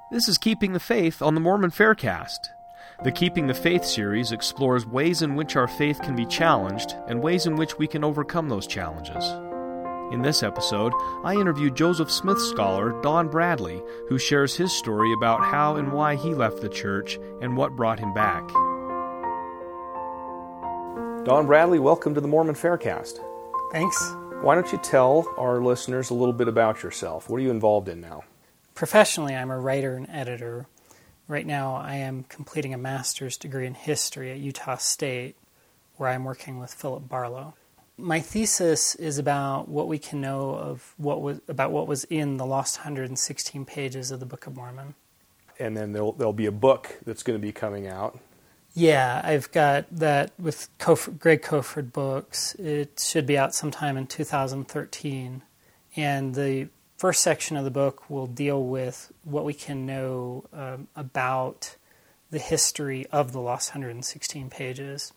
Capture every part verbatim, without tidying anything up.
This is Keeping the Faith on the Mormon Faircast. The Keeping the Faith series explores ways in which our faith can be challenged and ways in which we can overcome those challenges. In this episode, I interview Joseph Smith scholar Don Bradley, who shares his story about how and why he left the church and what brought him back. Don Bradley, welcome to the Mormon Faircast. Thanks. Why don't you tell our listeners a little bit about yourself? What are you involved in now? Professionally, I'm a writer and editor. Right now, I am completing a master's degree in history at Utah State, where I'm working with Philip Barlow. My thesis is about what we can know of what was about what was in the lost one hundred sixteen pages of the Book of Mormon. And then there'll, there'll be a book that's going to be coming out. Yeah, I've got that with Cof- Greg Coford Books. It should be out sometime in two thousand thirteen. And the first section of the book will deal with what we can know um, about the history of the lost one hundred sixteen pages.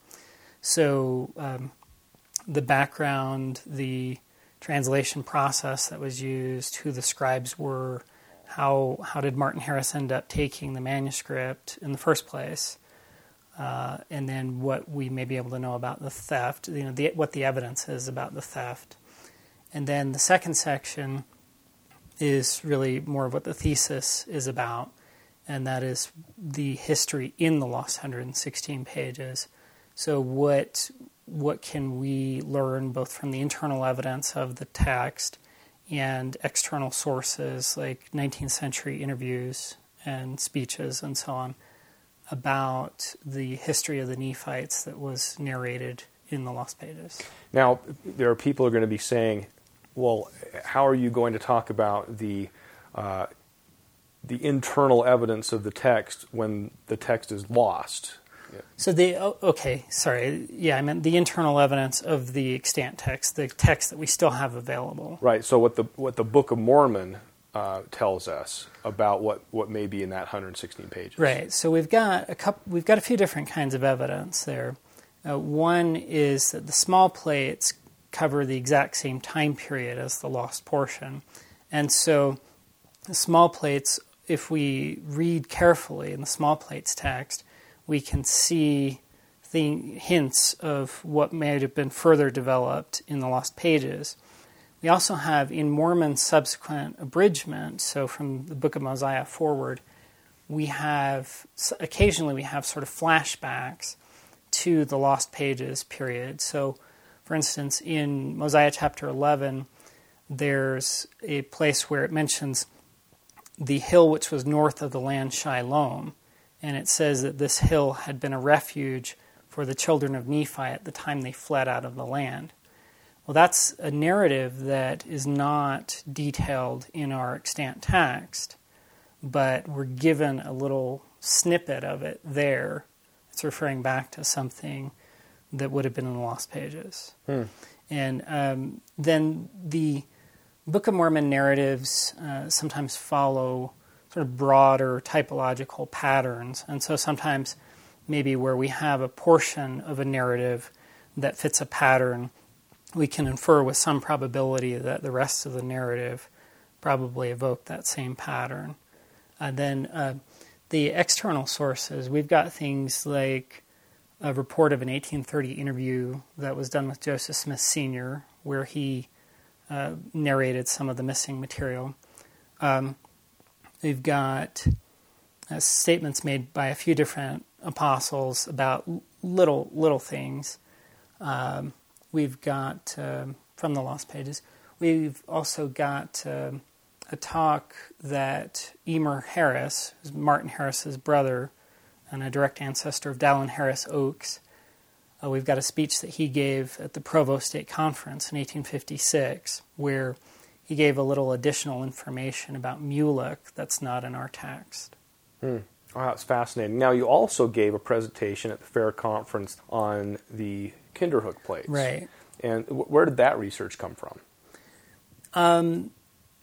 So um, the background, the translation process that was used, who the scribes were, how how did Martin Harris end up taking the manuscript in the first place, uh, and then what we may be able to know about the theft, you know, the, what the evidence is about the theft. And then the second section is really more of what the thesis is about, and that is the history in the lost one hundred sixteen pages. So what what can we learn both from the internal evidence of the text and external sources like nineteenth century interviews and speeches and so on about the history of the Nephites that was narrated in the lost pages. Now, there are people who are going to be saying, well, how are you going to talk about the uh, the internal evidence of the text when the text is lost? Yeah. So the oh, okay, sorry, yeah, I meant the internal evidence of the extant text, the text that we still have available. Right. So what the what the Book of Mormon uh, tells us about what, what may be in that one hundred sixteen pages. Right. So we've got a couple, we've got a few different kinds of evidence there. Uh, one is that the small plates cover the exact same time period as the lost portion. And so the small plates, if we read carefully in the small plates text, we can see the hints of what may have been further developed in the lost pages. We also have in Mormon's subsequent abridgment, so from the Book of Mosiah forward, we have, occasionally we have sort of flashbacks to the lost pages period. So for instance, in Mosiah chapter eleven, there's a place where it mentions the hill which was north of the land Shiloh, and it says that this hill had been a refuge for the children of Nephi at the time they fled out of the land. Well, that's a narrative that is not detailed in our extant text, but we're given a little snippet of it there. It's referring back to something that would have been in the lost pages. Hmm. And um, then the Book of Mormon narratives uh, sometimes follow sort of broader typological patterns. And so sometimes maybe where we have a portion of a narrative that fits a pattern, we can infer with some probability that the rest of the narrative probably evoked that same pattern. And then uh, the external sources, we've got things like a report of an eighteen thirty interview that was done with Joseph Smith Senior, where he uh, narrated some of the missing material. Um, we've got uh, statements made by a few different apostles about little little things. Um, we've got, uh, from the lost pages, we've also got uh, a talk that Emer Harris, who's Martin Harris's brother, and a direct ancestor of Dallin Harris Oaks. Uh, we've got a speech that he gave at the Provo State Conference in eighteen fifty-six, where he gave a little additional information about Mulek that's not in our text. Hmm. Wow, that's fascinating. Now, you also gave a presentation at the Fair Conference on the Kinderhook plates. Right. And w- where did that research come from? Um,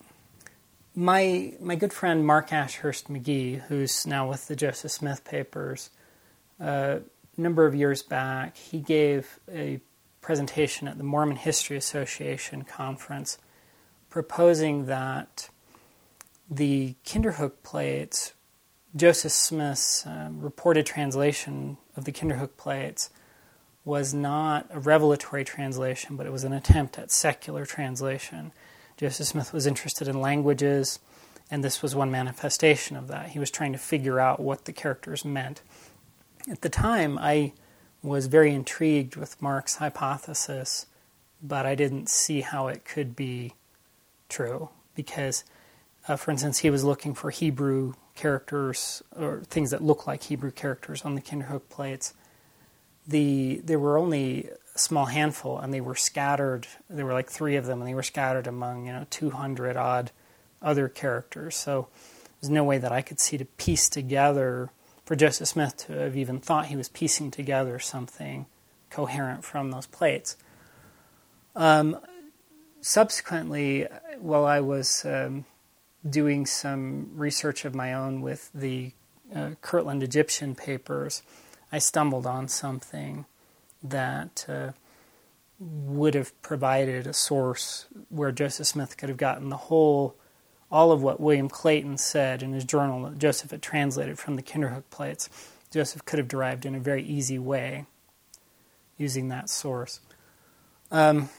My my good friend Mark Ashurst McGee, who's now with the Joseph Smith Papers, uh, a number of years back, he gave a presentation at the Mormon History Association conference proposing that the Kinderhook plates Joseph Smith's um, reported translation of the Kinderhook plates was not a revelatory translation, but it was an attempt at secular translation. Joseph Smith was interested in languages, and this was one manifestation of that. He was trying to figure out what the characters meant. At the time, I was very intrigued with Mark's hypothesis, but I didn't see how it could be true, because, uh, for instance, he was looking for Hebrew characters, or things that look like Hebrew characters on the Kinderhook plates. The there were only a small handful, and they were scattered. There were like three of them, and they were scattered among, you know, two hundred odd other characters. So there's no way that I could see to piece together, for Joseph Smith to have even thought he was piecing together something coherent from those plates. Um, subsequently, while I was um, doing some research of my own with the uh, Kirtland Egyptian papers, I stumbled on something that uh, would have provided a source where Joseph Smith could have gotten the whole, all of what William Clayton said in his journal that Joseph had translated from the Kinderhook plates. Joseph could have derived in a very easy way using that source. Um,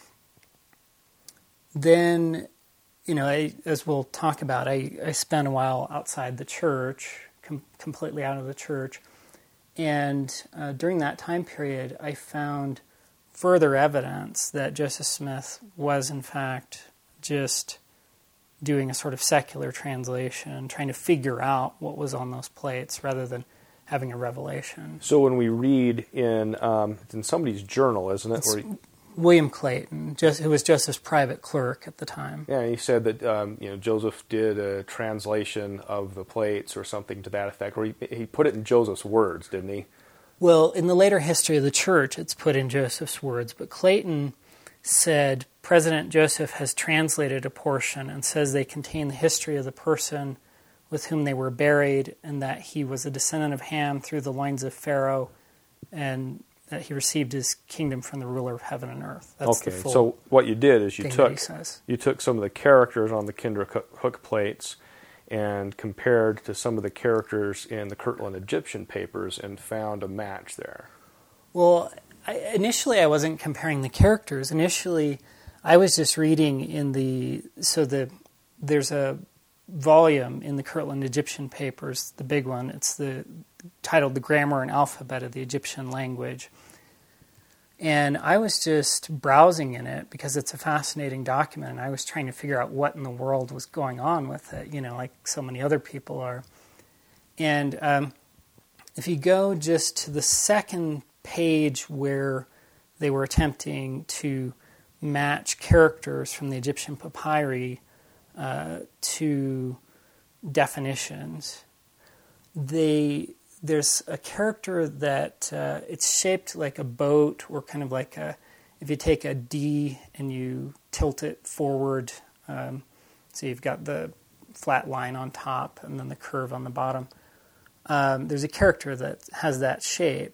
then, you know, I, as we'll talk about, I, I spent a while outside the church, com- completely out of the church. And uh, during that time period, I found further evidence that Joseph Smith was, in fact, just doing a sort of secular translation, trying to figure out what was on those plates rather than having a revelation. So when we read in um, in somebody's journal, isn't it? It's Where he, William Clayton, just, who was Joseph's private clerk at the time. yeah, he said that um, you know Joseph did a translation of the plates or something to that effect, or he, he put it in Joseph's words, didn't he? Well, in the later history of the church, it's put in Joseph's words, but Clayton said President Joseph has translated a portion and says they contain the history of the person with whom they were buried, and that he was a descendant of Ham through the loins of Pharaoh, and that he received his kingdom from the ruler of heaven and earth. That's okay, the full so what you did is you thing that took he says. you took some of the characters on the Kinderhook plates and compared to some of the characters in the Kirtland Egyptian papers and found a match there. Well, I, initially I wasn't comparing the characters. Initially, I was just reading in the, so the there's a volume in the Kirtland Egyptian papers, the big one. It's the titled The Grammar and Alphabet of the Egyptian Language. And I was just browsing in it because it's a fascinating document, and I was trying to figure out what in the world was going on with it, you know, like so many other people are. And um, if you go just to the second page where they were attempting to match characters from the Egyptian papyri uh, to definitions, they there's a character that uh, it's shaped like a boat, or kind of like a, if you take a D and you tilt it forward, um, so you've got the flat line on top and then the curve on the bottom. Um, there's a character that has that shape,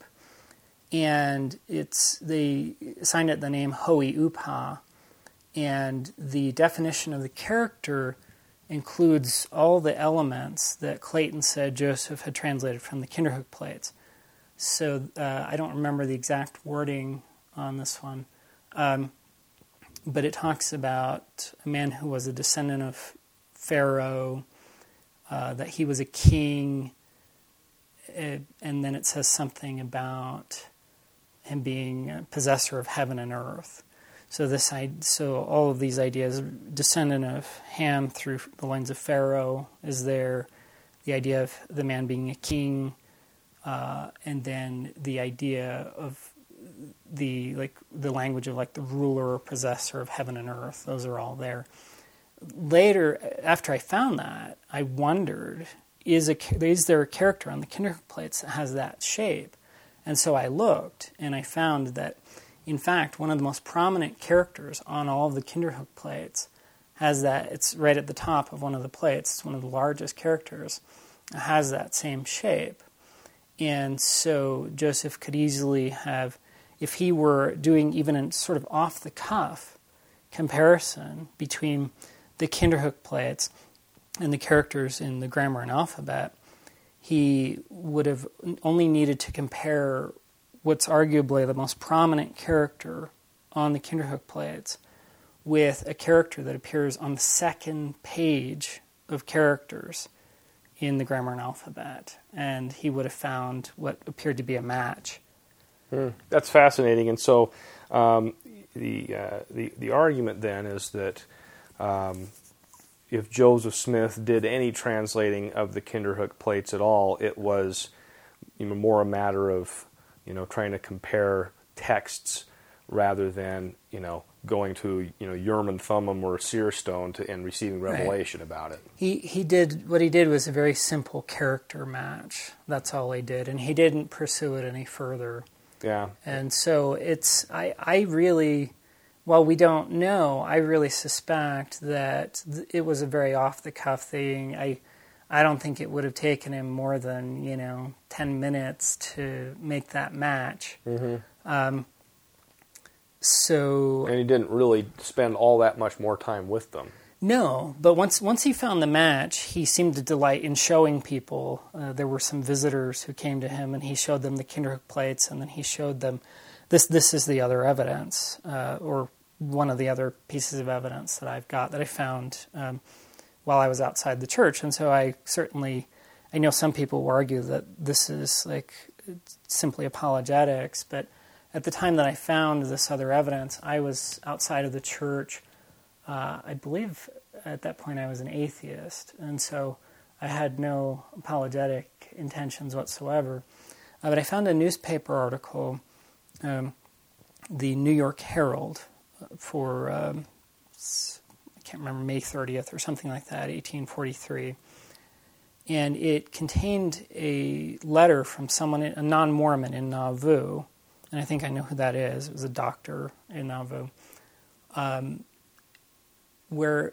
and it's they assigned it the name Hoi Upa, and the definition of the character includes all the elements that Clayton said Joseph had translated from the Kinderhook plates. So uh, I don't remember the exact wording on this one, um, but it talks about a man who was a descendant of Pharaoh, uh, that he was a king, uh, and then it says something about him being a possessor of heaven and earth. So this, so all of these ideas, descendant of Ham through the lines of Pharaoh is there, the idea of the man being a king, uh, and then the idea of the like the language of like the ruler or possessor of heaven and earth. Those are all there. Later, after I found that, I wondered, is a is there a character on the Kinderhook plates that has that shape? And so I looked, and I found that, in fact, one of the most prominent characters on all of the Kinderhook plates has that. It's right at the top of one of the plates. It's one of the largest characters. It has that same shape. And so Joseph could easily have, if he were doing even a sort of off-the-cuff comparison between the Kinderhook plates and the characters in the Grammar and Alphabet, he would have only needed to compare what's arguably the most prominent character on the Kinderhook plates with a character that appears on the second page of characters in the grammar and alphabet, and he would have found what appeared to be a match. Hmm. That's fascinating. And so um, the, uh, the the argument then is that um, if Joseph Smith did any translating of the Kinderhook plates at all, it was, you know, more a matter of, you know, trying to compare texts rather than, you know, going to, you know, Urim and Thummim or Seerstone to, and receiving revelation right. about it. He he did, what he did was a very simple character match. That's all he did. And he didn't pursue it any further. Yeah. And so it's, I, I really, while we don't know, I really suspect that th- it was a very off-the-cuff thing. I I don't think it would have taken him more than, you know, ten minutes to make that match. Mm-hmm. Um, so... And he didn't really spend all that much more time with them. No, but once once he found the match, he seemed to delight in showing people. Uh, there were some visitors who came to him, and he showed them the Kinderhook plates, and then he showed them, this this is the other evidence, uh, or one of the other pieces of evidence that I've got that I found um, while I was outside the church. And so I certainly, I know some people will argue that this is like simply apologetics, but at the time that I found this other evidence, I was outside of the church. Uh, I believe at that point I was an atheist, and so I had no apologetic intentions whatsoever. Uh, but I found a newspaper article, um, the New York Herald, for, um, I can't remember, May thirtieth or something like that, eighteen forty-three. And it contained a letter from someone, a non-Mormon in Nauvoo, and I think I know who that is. It was a doctor in Nauvoo. Um, where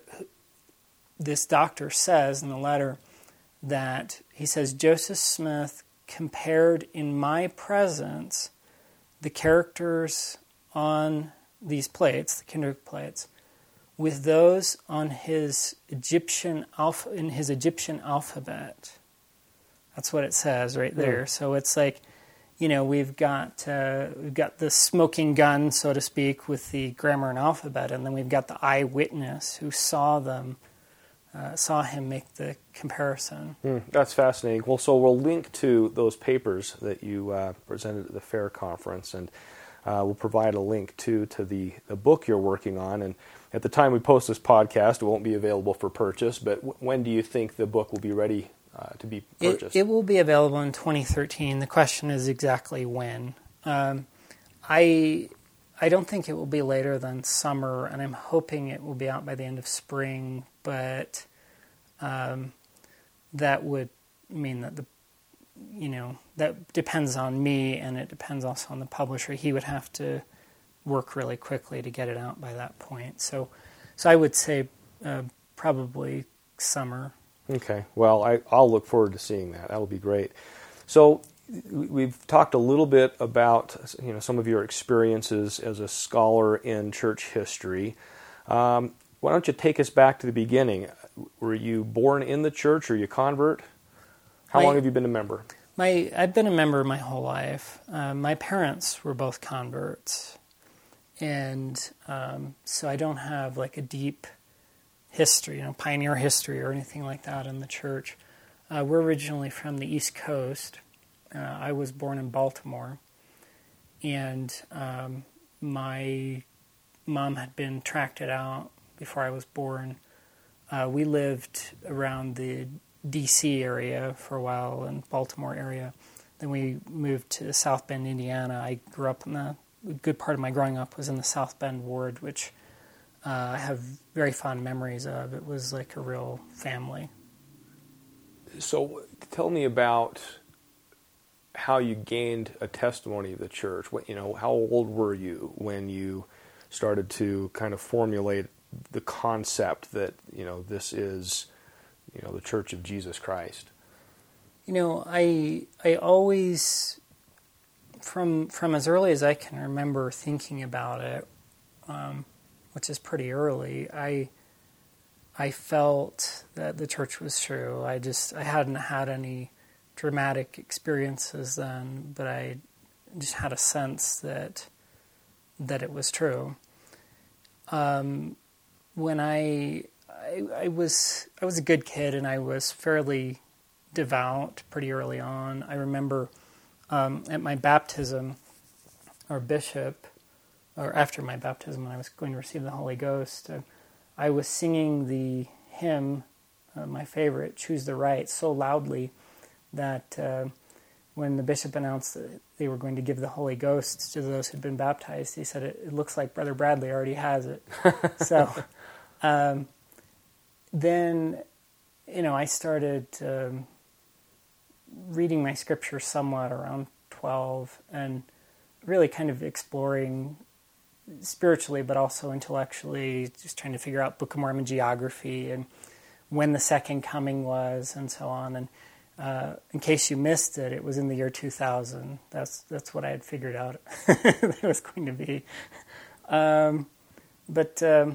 this doctor says in the letter that he says, Joseph Smith compared in my presence the characters on these plates, the Kinderhook plates, with those on his Egyptian alpha, in his Egyptian alphabet. That's what it says right there. Mm. So it's like, you know, we've got uh, we've got the smoking gun, so to speak, with the grammar and alphabet, and then we've got the eyewitness who saw them, uh, saw him make the comparison. Mm, that's fascinating. Well, so we'll link to those papers that you uh, presented at the FAIR conference, and uh, we'll provide a link to to the, the book you're working on. And at the time we post this podcast, it won't be available for purchase, but w- when do you think the book will be ready Uh, to be purchased? It, it will be available in twenty thirteen. The question is exactly when. Um, I I don't think it will be later than summer, and I'm hoping it will be out by the end of spring. But um, that would mean that the you know that depends on me, and it depends also on the publisher. He would have to work really quickly to get it out by that point. So, so I would say uh, probably summer. Okay. Well, I, I'll look forward to seeing that. That'll be great. So we've talked a little bit about, you know, some of your experiences as a scholar in church history. Um, why don't you take us back to the beginning? Were you born in the church, or you convert? How my, long have you been a member? My I've been a member my whole life. Uh, my parents were both converts, and um, so I don't have like a deep history, you know, pioneer history or anything like that in the church. Uh, we're originally from the East Coast. Uh, I was born in Baltimore, and um, my mom had been tracked out before I was born. Uh, we lived around the D C area for a while, and Baltimore area. Then we moved to South Bend, Indiana. I grew up in the, a good part of my growing up was in the South Bend ward, which Uh, I have very fond memories of. It was like a real family. So tell me about how you gained a testimony of the church. What, you know, how old were you when you started to kind of formulate the concept that, you know, this is, you know, the Church of Jesus Christ? You know, I I always, from from as early as I can remember thinking about it, um, which is pretty early, I I felt that the church was true. I just, I hadn't had any dramatic experiences then, but I just had a sense that that it was true. Um, when I, I I was I was a good kid, and I was fairly devout pretty early on. I remember um, at my baptism, our bishop, or after my baptism when I was going to receive the Holy Ghost, uh, I was singing the hymn, uh, my favorite, Choose the Right, so loudly that uh, when the bishop announced that they were going to give the Holy Ghost to those who had been baptized, he said, it, it looks like Brother Bradley already has it. so um, then, you know, I started um, reading my scripture somewhat around twelve and really kind of exploring spiritually, but also intellectually, just trying to figure out Book of Mormon geography and when the second coming was, and so on. And uh, in case you missed it, it was in the year two thousand. That's that's what I had figured out it was going to be. Um, but um,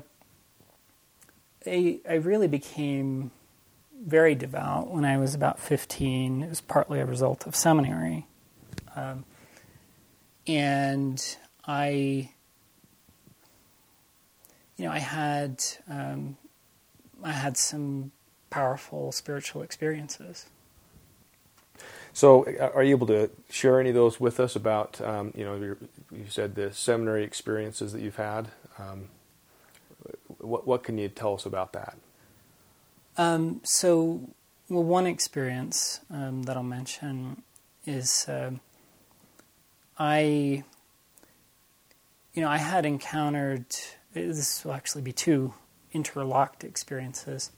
I, I really became very devout when I was about fifteen. It was partly a result of seminary. Um, and I... You know, I had um, I had some powerful spiritual experiences. So, are you able to share any of those with us about, um, you know, your, you said the seminary experiences that you've had? Um, what what can you tell us about that? Um, so, well, one experience um, that I'll mention is uh, I, you know, I had encountered. This will actually be two interlocked experiences.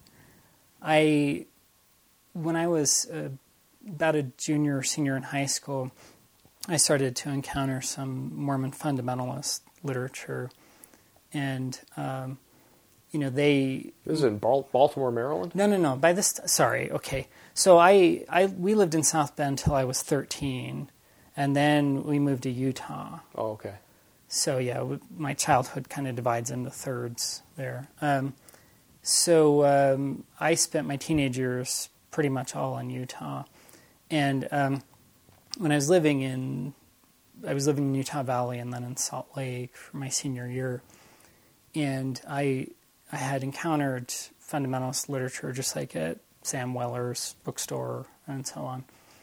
I, when I was uh, about a junior or senior in high school, I started to encounter some Mormon fundamentalist literature, and um, you know they. This is in Baltimore, Maryland? No, no, no. By this, sorry. Okay, so I, I, we lived in South Bend till I was thirteen, and then we moved to Utah. Oh, okay. So yeah, my childhood kind of divides into thirds there. Um, so um, I spent my teenage years pretty much all in Utah, and um, when I was living in, I was living in Utah Valley and then in Salt Lake for my senior year, and I I had encountered fundamentalist literature just like at Sam Weller's bookstore and so on,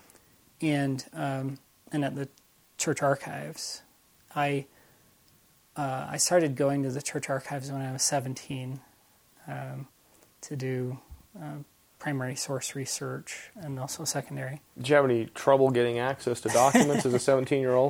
and um, and at the church archives, I. Uh, I started going to the church archives when I was seventeen um, to do uh, primary source research and also secondary. Did you have any trouble getting access to documents as a seventeen-year-old?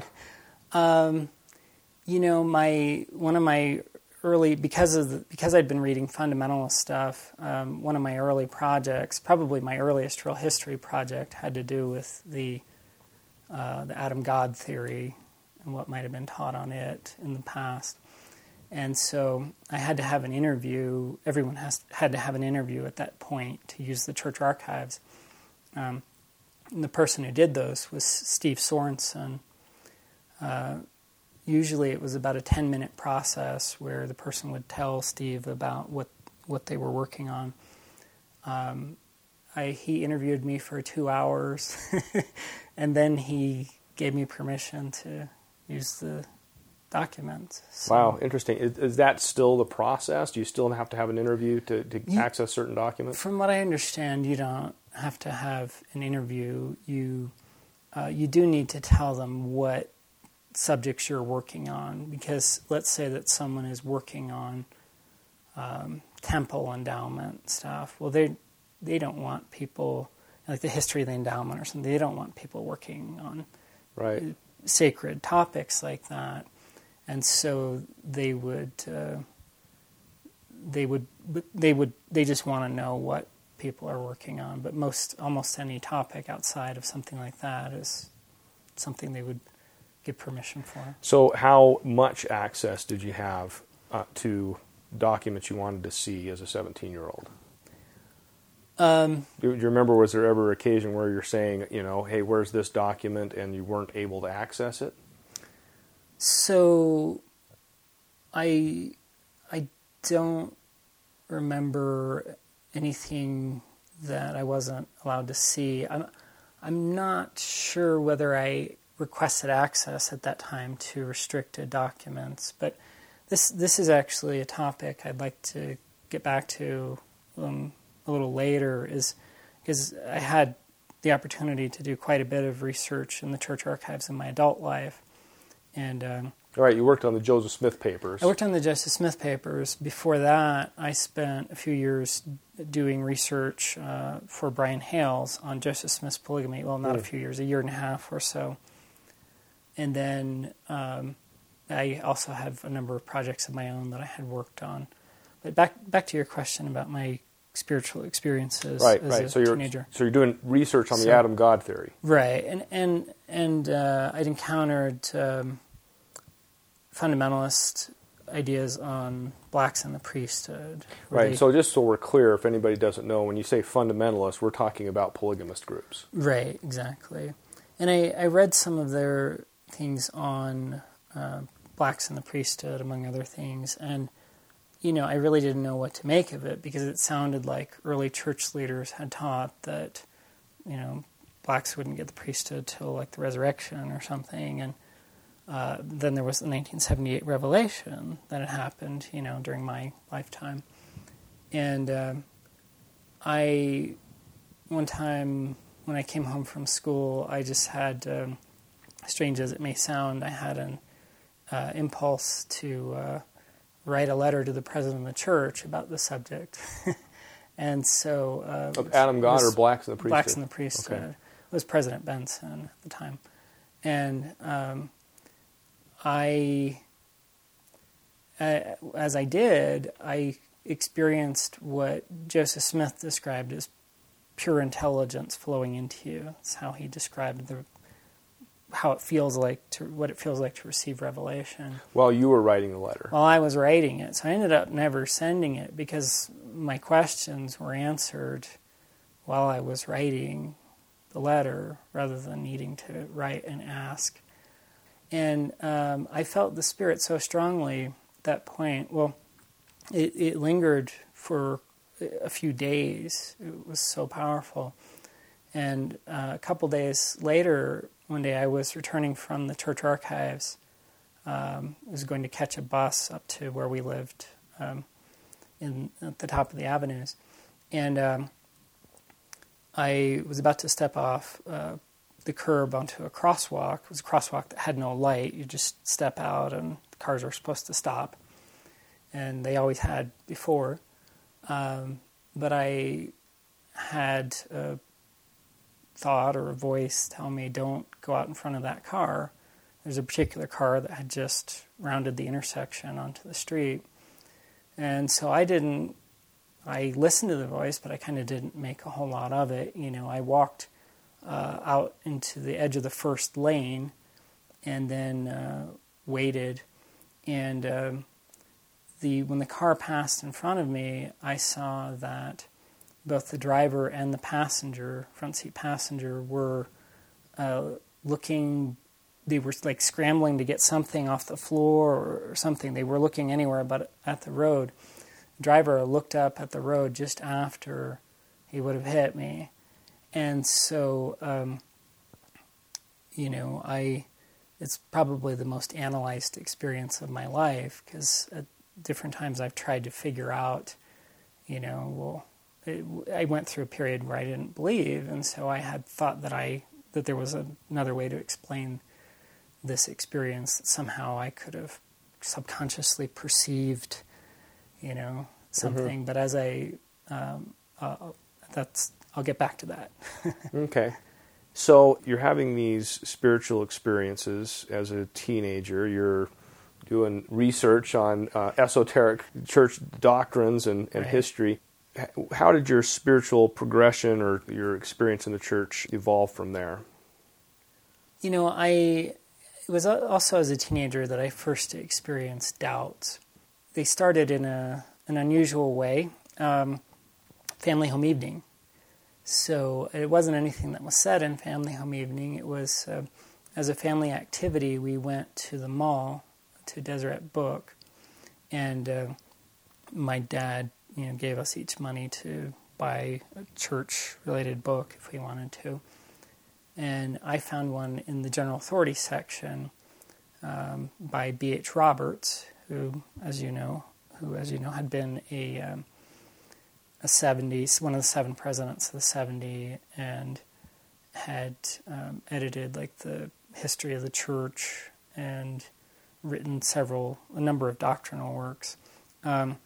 Um, you know, my one of my early because of the, because I'd been reading fundamentalist stuff. Um, one of my early projects, probably my earliest real history project, had to do with the uh, the Adam God theory and what might have been taught on it in the past. And so I had to have an interview. Everyone has had to have an interview at that point to use the church archives. Um, and the person who did those was Steve Sorensen. Uh, usually it was about a ten-minute process where the person would tell Steve about what, what they were working on. Um, I, he interviewed me for two hours, and then he gave me permission to use the documents. So, wow, interesting. Is, is that still the process? Do you still have to have an interview to, to you, access certain documents? From what I understand, you don't have to have an interview. You uh, you do need to tell them what subjects you're working on, because let's say that someone is working on um, temple endowment stuff. Well, they they don't want people, like the history of the endowment or something, they don't want people working on right. sacred topics like that, and so they would, uh, they would, they would, they just want to know what people are working on. But most, almost any topic outside of something like that is something they would give permission for. So, how much access did you have uh, to documents you wanted to see as a seventeen-year-old? Um, do, do you remember, was there ever an occasion where you're saying, you know, hey, where's this document, and you weren't able to access it? So, I, I don't remember anything that I wasn't allowed to see. I'm, I'm not sure whether I requested access at that time to restricted documents, but this this is actually a topic I'd like to get back to um, a little later, is because I had the opportunity to do quite a bit of research in the church archives in my adult life. And um, all right, you worked on the Joseph Smith papers. I worked on the Joseph Smith papers. Before that, I spent a few years doing research uh, for Brian Hales on Joseph Smith's polygamy. Well, not mm. a few years, a year and a half or so. And then um, I also have a number of projects of my own that I had worked on. But back back to your question about my spiritual experiences right, as right. a so you're, teenager. So you're doing research on so, the Adam God theory. Right, and and and uh, I'd encountered um, fundamentalist ideas on blacks in the priesthood. Right, they, so just so we're clear, if anybody doesn't know, when you say fundamentalist, we're talking about polygamist groups. Right, exactly. And I, I read some of their things on uh, blacks in the priesthood, among other things, and you know, I really didn't know what to make of it, because it sounded like early church leaders had taught that, you know, blacks wouldn't get the priesthood till like the resurrection or something, and uh, then there was the nineteen seventy-eight revelation that had happened, you know, during my lifetime. And uh, I, one time when I came home from school, I just had, um, strange as it may sound, I had an uh, impulse to uh, write a letter to the president of the church about the subject. And so... Uh, of Adam God or blacks in the priesthood? Blacks in the priesthood. Okay. It was President Benson at the time. And um, I, uh, as I did, I experienced what Joseph Smith described as pure intelligence flowing into you. That's how he described the how it feels like to what it feels like to receive revelation. While you were writing the letter. While I was writing it, so I ended up never sending it because my questions were answered while I was writing the letter, rather than needing to write and ask. And um, I felt the Spirit so strongly at that point. Well, it, it lingered for a few days. It was so powerful. And uh, a couple days later, one day I was returning from the church archives. Um, I was going to catch a bus up to where we lived um, in at the top of the avenues. And um, I was about to step off uh, the curb onto a crosswalk. It was a crosswalk that had no light. You just step out and the cars are supposed to stop. And they always had before. Um, but I had a thought or a voice tell me, don't go out in front of that car. There's a particular car that had just rounded the intersection onto the street. And so I didn't, I listened to the voice, but I kind of didn't make a whole lot of it. You know, I walked uh, out into the edge of the first lane and then uh, waited. And um, the when the car passed in front of me, I saw that both the driver and the passenger, front seat passenger, were uh, looking, they were like scrambling to get something off the floor or something. They were looking anywhere but at the road. The driver looked up at the road just after he would have hit me. And so, um, you know, I, it's probably the most analyzed experience of my life, because at different times I've tried to figure out, you know, well, It, I went through a period where I didn't believe, and so I had thought that I that there was a, another way to explain this experience, that somehow I could have subconsciously perceived, you know, something. Mm-hmm. But as I, um, uh, that's I'll get back to that. Okay, so you're having these spiritual experiences as a teenager. You're doing research on uh, esoteric church doctrines and, and right. history. How did your spiritual progression or your experience in the church evolve from there? You know, I it was also as a teenager that I first experienced doubts. They started in a an unusual way, um, family home evening. So it wasn't anything that was said in family home evening. It was, uh, as a family activity, we went to the mall, to Deseret Book, and uh, my dad you know, gave us each money to buy a church-related book if we wanted to. and I found one in the general authority section um, by B H Roberts, who, as you know, who, as you know, had been a um, a seventies, one of the seven presidents of the seventy, and had um, edited like the history of the church and written several, a number of doctrinal works. Um,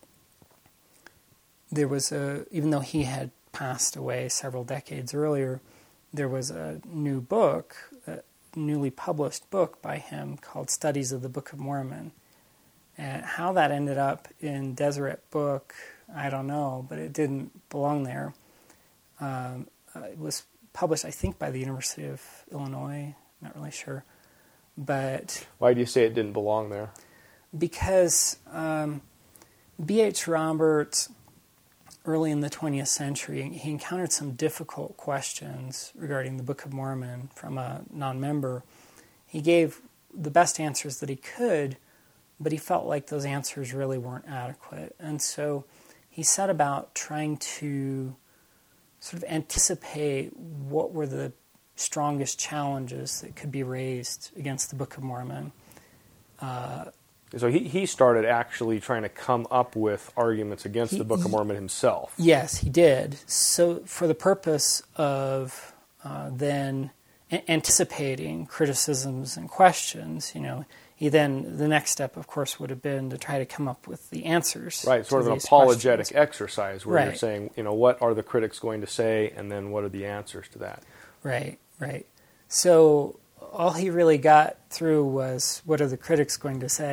there was a, even though he had passed away several decades earlier, there was a new book, a newly published book by him called Studies of the Book of Mormon. And how that ended up in Deseret Book, I don't know, but it didn't belong there. Um, uh, it was published, I think, by the University of Illinois, not really sure. But why do you say it didn't belong there? Because um, B H Roberts, early in the twentieth century, he encountered some difficult questions regarding the Book of Mormon from a non-member. He gave the best answers that he could, but he felt like those answers really weren't adequate. And so he set about trying to sort of anticipate what were the strongest challenges that could be raised against the Book of Mormon. Uh, so he, he started actually trying to come up with arguments against he, the Book of Mormon himself. Yes, he did. So for the purpose of uh, then a- anticipating criticisms and questions, you know, he then, the next step, of course, would have been to try to come up with the answers. Right, sort of an these apologetic questions. exercise where Right. you're saying, you know, what are the critics going to say, and then what are the answers to that? Right, right. So all he really got through was, what are the critics going to say?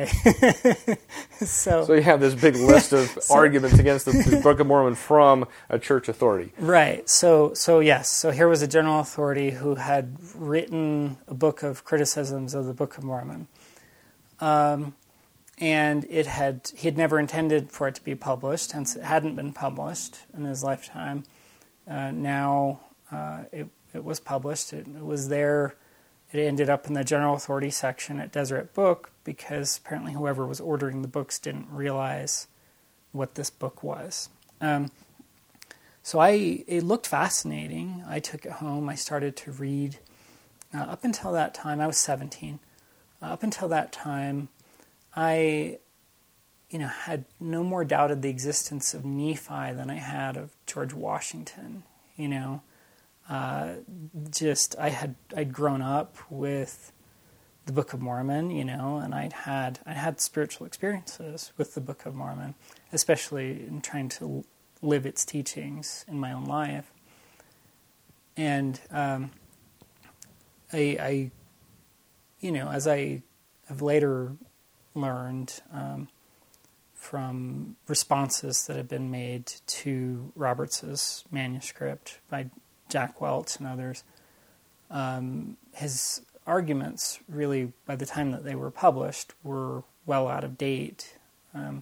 so, So you have this big list of So- arguments against the, the Book of Mormon from a church authority. Right. So, so yes. So here was a general authority who had written a book of criticisms of the Book of Mormon. Um, and it had he had never intended for it to be published, hence it hadn't been published in his lifetime. Uh, now uh, it it was published. It, it was there. It ended up in the general authority section at Deseret Book because apparently whoever was ordering the books didn't realize what this book was. Um, so I it looked fascinating. I took it home. I started to read. Uh, up until that time, I was seventeen. Uh, up until that time, I, you know, had no more doubted the existence of Nephi than I had of George Washington. You know, uh, just I had I'd grown up with the Book of Mormon, you know, and I'd had I had spiritual experiences with the Book of Mormon, especially in trying to live its teachings in my own life. And um, I, I, you know, as I have later learned um, from responses that have been made to Roberts's manuscript by Jack Welch and others, um, his arguments really, by the time that they were published, were well out of date. Um,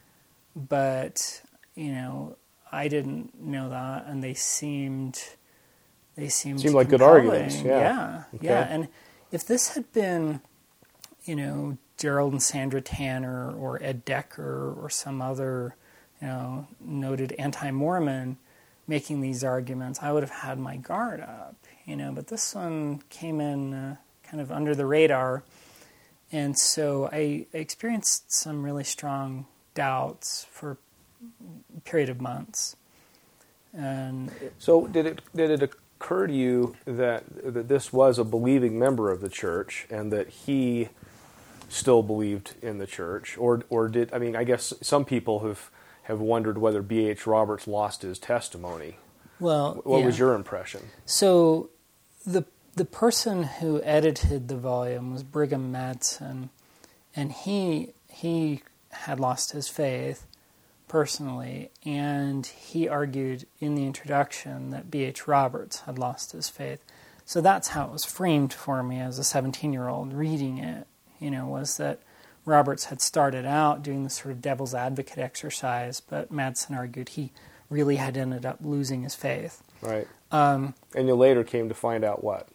but, you know, I didn't know that, and they seemed they seemed Seemed like good compelling. arguments, yeah. Yeah, Okay. yeah. And if this had been, you know, Gerald and Sandra Tanner or Ed Decker or some other, you know, noted anti-Mormon making these arguments, I would have had my guard up, you know. But this one came in uh, kind of under the radar, and so I experienced some really strong doubts for a period of months. And So did it did it occur to you that that this was a believing member of the church and that he still believed in the church, or or did I mean I guess some people have have wondered whether B H Roberts lost his testimony. well, What yeah. was your impression? So the the person who edited the volume was Brigham Madsen, and he he had lost his faith personally, and he argued in the introduction that B H Roberts had lost his faith. So that's how it was framed for me as a seventeen-year-old reading it, you know, was that Roberts had started out doing this sort of devil's advocate exercise, but Madsen argued he really had ended up losing his faith. Right. Um, And you later came to find out what?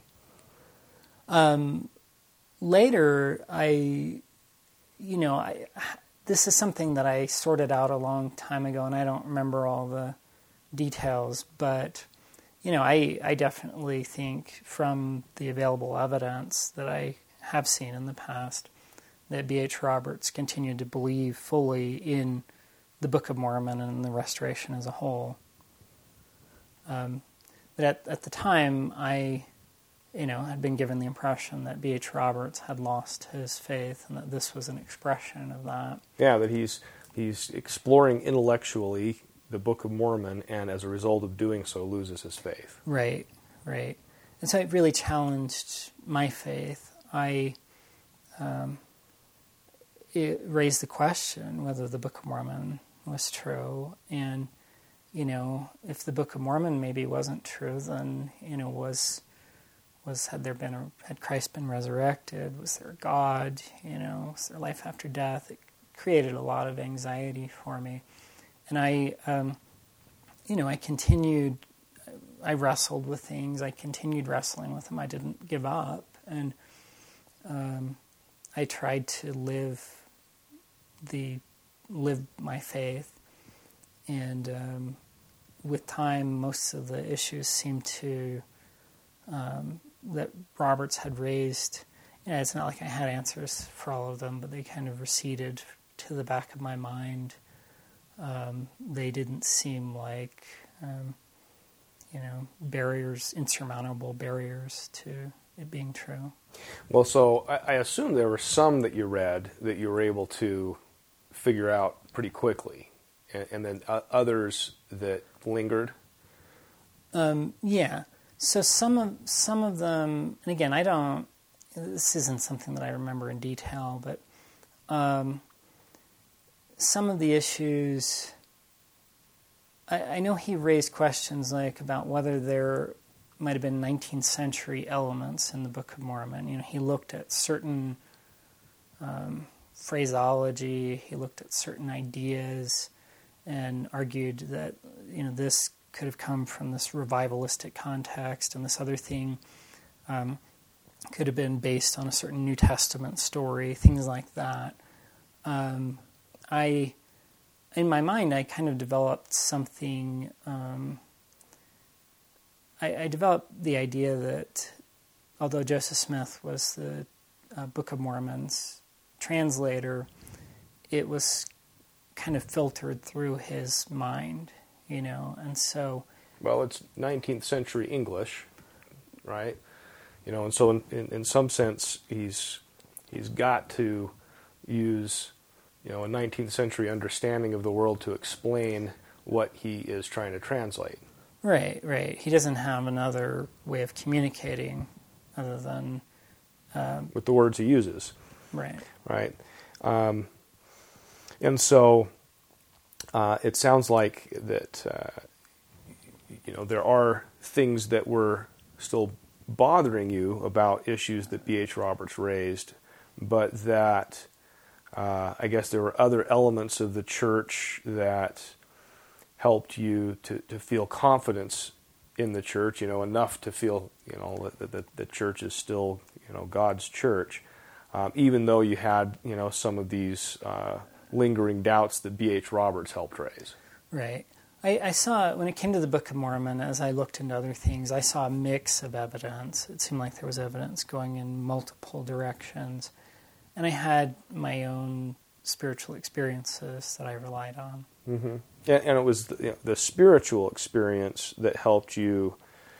Um, later, I, you know, I, this is something that I sorted out a long time ago, and I don't remember all the details, but you know, I, I definitely think from the available evidence that I have seen in the past that B H Roberts continued to believe fully in the Book of Mormon and the Restoration as a whole. Um, but at, at the time, I, you know, had been given the impression that B H Roberts had lost his faith and that this was an expression of that. Yeah, that he's he's exploring intellectually the Book of Mormon, and as a result of doing so, loses his faith. Right, right. And so it really challenged my faith. I, um, it raised the question whether the Book of Mormon was true, and, you know, if the Book of Mormon maybe wasn't true, then, you know, was, was had there been, a, had Christ been resurrected? Was there a God? You know, was there life after death? It created a lot of anxiety for me. And I, um, you know, I continued, I wrestled with things. I continued wrestling with them. I didn't give up. And um, I tried to live the, live my faith. And um, with time, most of the issues seemed to, um, that Roberts had raised, you know, it's not like I had answers for all of them, but they kind of receded to the back of my mind. Um, they didn't seem like, um, you know, barriers, insurmountable barriers to it being true. Well, so I, I assume there were some that you read that you were able to figure out pretty quickly, and, and then uh, others that lingered. Um, yeah. So some of some of them, and again, I don't. This isn't something that I remember in detail, but. Um, Some of the issues, I, I know he raised questions like about whether there might have been nineteenth century elements in the Book of Mormon. You know, he looked at certain um, phraseology, he looked at certain ideas, and argued that, you know, this could have come from this revivalistic context, and this other thing um, could have been based on a certain New Testament story, things like that. Um, I, in my mind, I kind of developed something, um, I, I developed the idea that although Joseph Smith was the uh, Book of Mormon's translator, it was kind of filtered through his mind, you know, and so... Well, it's nineteenth century English, right? You know, and so in, in, in some sense, he's he's got to use... you know, a nineteenth century understanding of the world to explain what he is trying to translate. Right, right. He doesn't have another way of communicating other than... Um, with the words he uses. Right. Right. Um, and so uh, it sounds like that, uh, you know, there are things that were still bothering you about issues that B H Roberts raised, but that... Uh, I guess there were other elements of the church that helped you to, to feel confidence in the church, you know, enough to feel, you know, that the, the church is still, you know, God's church, um, even though you had, you know, some of these uh, lingering doubts that B H Roberts helped raise. Right. I, I saw, when it came to the Book of Mormon, as I looked into other things, I saw a mix of evidence. It seemed like there was evidence going in multiple directions. And I had my own spiritual experiences that I relied on. Mm-hmm. And, and it was the, you know, the spiritual experience that helped you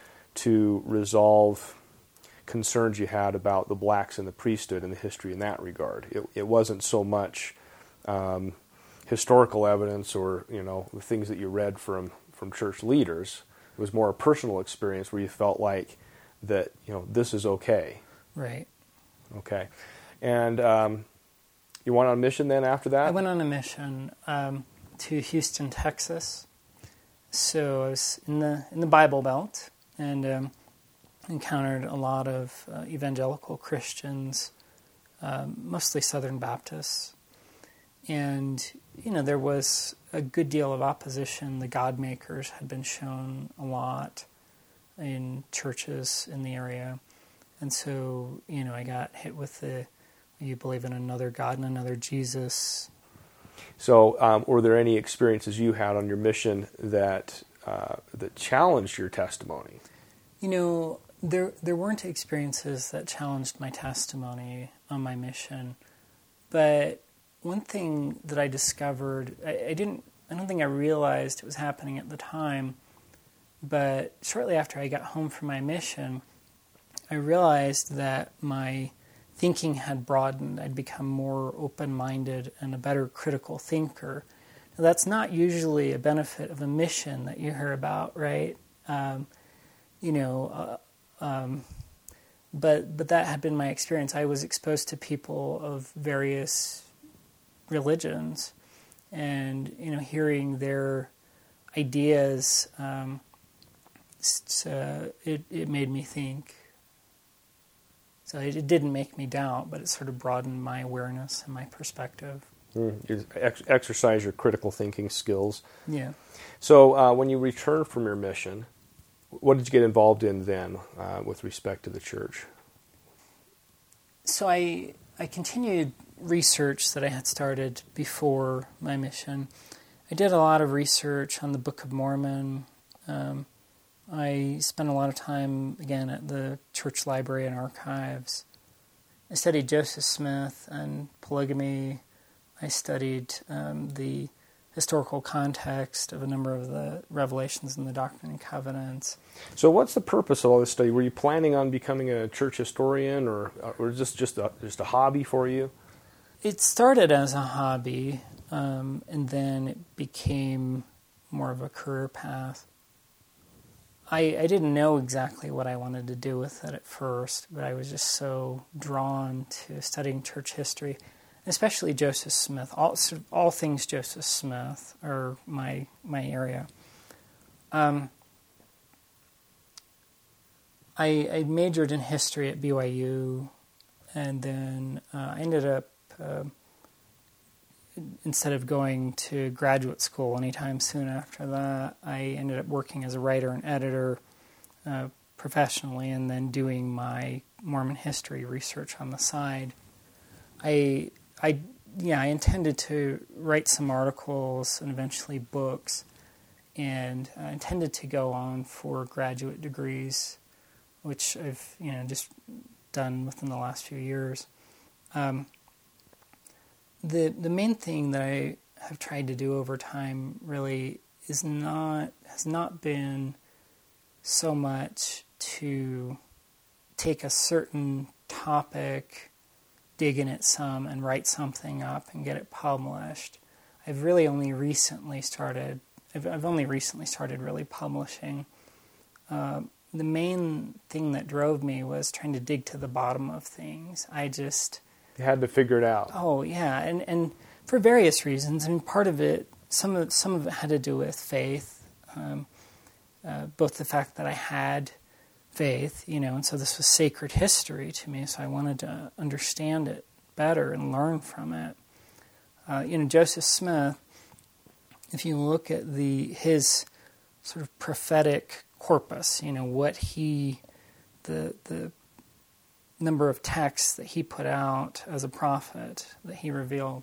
to resolve concerns you had about the blacks in the priesthood and the history in that regard. It, it wasn't so much um, historical evidence or, you know, the things that you read from, from church leaders. It was more a personal experience where you felt like that, you know, this is okay. Right. Okay. And um, you went on a mission then after that? I went on a mission um, to Houston, Texas. So I was in the in the Bible Belt and um, encountered a lot of uh, evangelical Christians, um, mostly Southern Baptists. And, you know, there was a good deal of opposition. The God makers had been shown a lot in churches in the area. And so, you know, I got hit with the... you believe in another God and another Jesus. So um, were there any experiences you had on your mission that uh, that challenged your testimony? You know, there there weren't experiences that challenged my testimony on my mission, but one thing that I discovered, I, I didn't, I don't think I realized it was happening at the time, but shortly after I got home from my mission, I realized that my thinking had broadened. I'd become more open-minded and a better critical thinker. Now, that's not usually a benefit of a mission that you hear about, right? Um, you know, uh, um, but but that had been my experience. I was exposed to people of various religions, and you know, hearing their ideas, um, uh, it it made me think. So it, it didn't make me doubt, but it sort of broadened my awareness and my perspective. Mm, you ex- exercise your critical thinking skills. Yeah. So uh, when you returned from your mission, what did you get involved in then uh, with respect to the church? So I I continued research that I had started before my mission. I did a lot of research on the Book of Mormon. Um, I spent a lot of time, again, at the church library and archives. I studied Joseph Smith and polygamy. I studied um, the historical context of a number of the revelations in the Doctrine and Covenants. So what's the purpose of all this study? Were you planning on becoming a church historian, or, or is this just a, just a hobby for you? It started as a hobby, um, and then it became more of a career path. I, I didn't know exactly what I wanted to do with it at first, but I was just so drawn to studying church history, especially Joseph Smith. All, all things Joseph Smith are my my area. Um, I, I majored in history at B Y U, and then uh, I ended up, uh, instead of going to graduate school anytime soon after that, I ended up working as a writer and editor uh, professionally, and then doing my Mormon history research on the side. I, I, yeah, I intended to write some articles and eventually books, and I intended to go on for graduate degrees, which I've, you know, just done within the last few years. Um, the the main thing that I have tried to do over time really is not has not been so much to take a certain topic, dig in it some, and write something up and get it published. I've really only recently started. I've, I've only recently started really publishing. Uh, the main thing that drove me was trying to dig to the bottom of things. I just You had to figure it out. Oh yeah, and and for various reasons. I mean, part of it, some of some of it had to do with faith, um, uh, both the fact that I had faith, you know, and so this was sacred history to me. So I wanted to understand it better and learn from it. Uh, you know, Joseph Smith. If you look at the his sort of prophetic corpus, you know, what he, the the number of texts that he put out as a prophet that he revealed,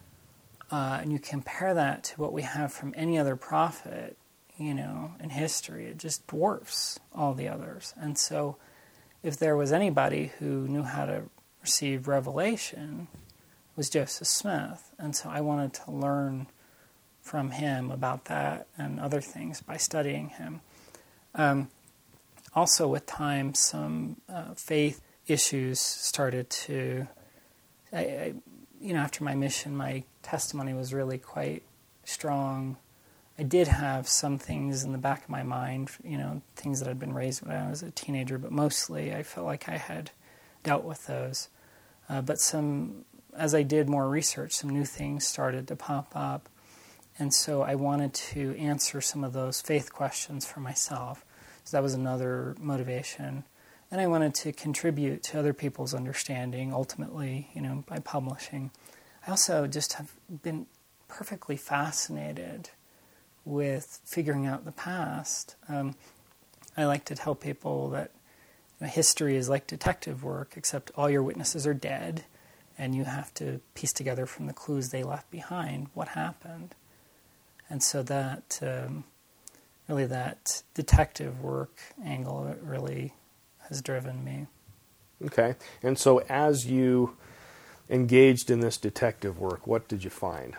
uh, and you compare that to what we have from any other prophet, you know, in history, it just dwarfs all the others. And so if there was anybody who knew how to receive revelation, it was Joseph Smith. And so I wanted to learn from him about that and other things by studying him. Um, also with time, some uh, faith issues started to, I, I, you know, after my mission, my testimony was really quite strong. I did have some things in the back of my mind, you know, things that I'd been raised when I was a teenager, but mostly I felt like I had dealt with those. Uh, but some, as I did more research, some new things started to pop up. And so I wanted to answer some of those faith questions for myself. So that was another motivation. And I wanted to contribute to other people's understanding, ultimately, you know, by publishing. I also just have been perfectly fascinated with figuring out the past. Um, I like to tell people that you know, history is like detective work, except all your witnesses are dead, and you have to piece together from the clues they left behind what happened. And so that um, really that detective work angle that really has driven me. Okay. And so as you engaged in this detective work, what did you find?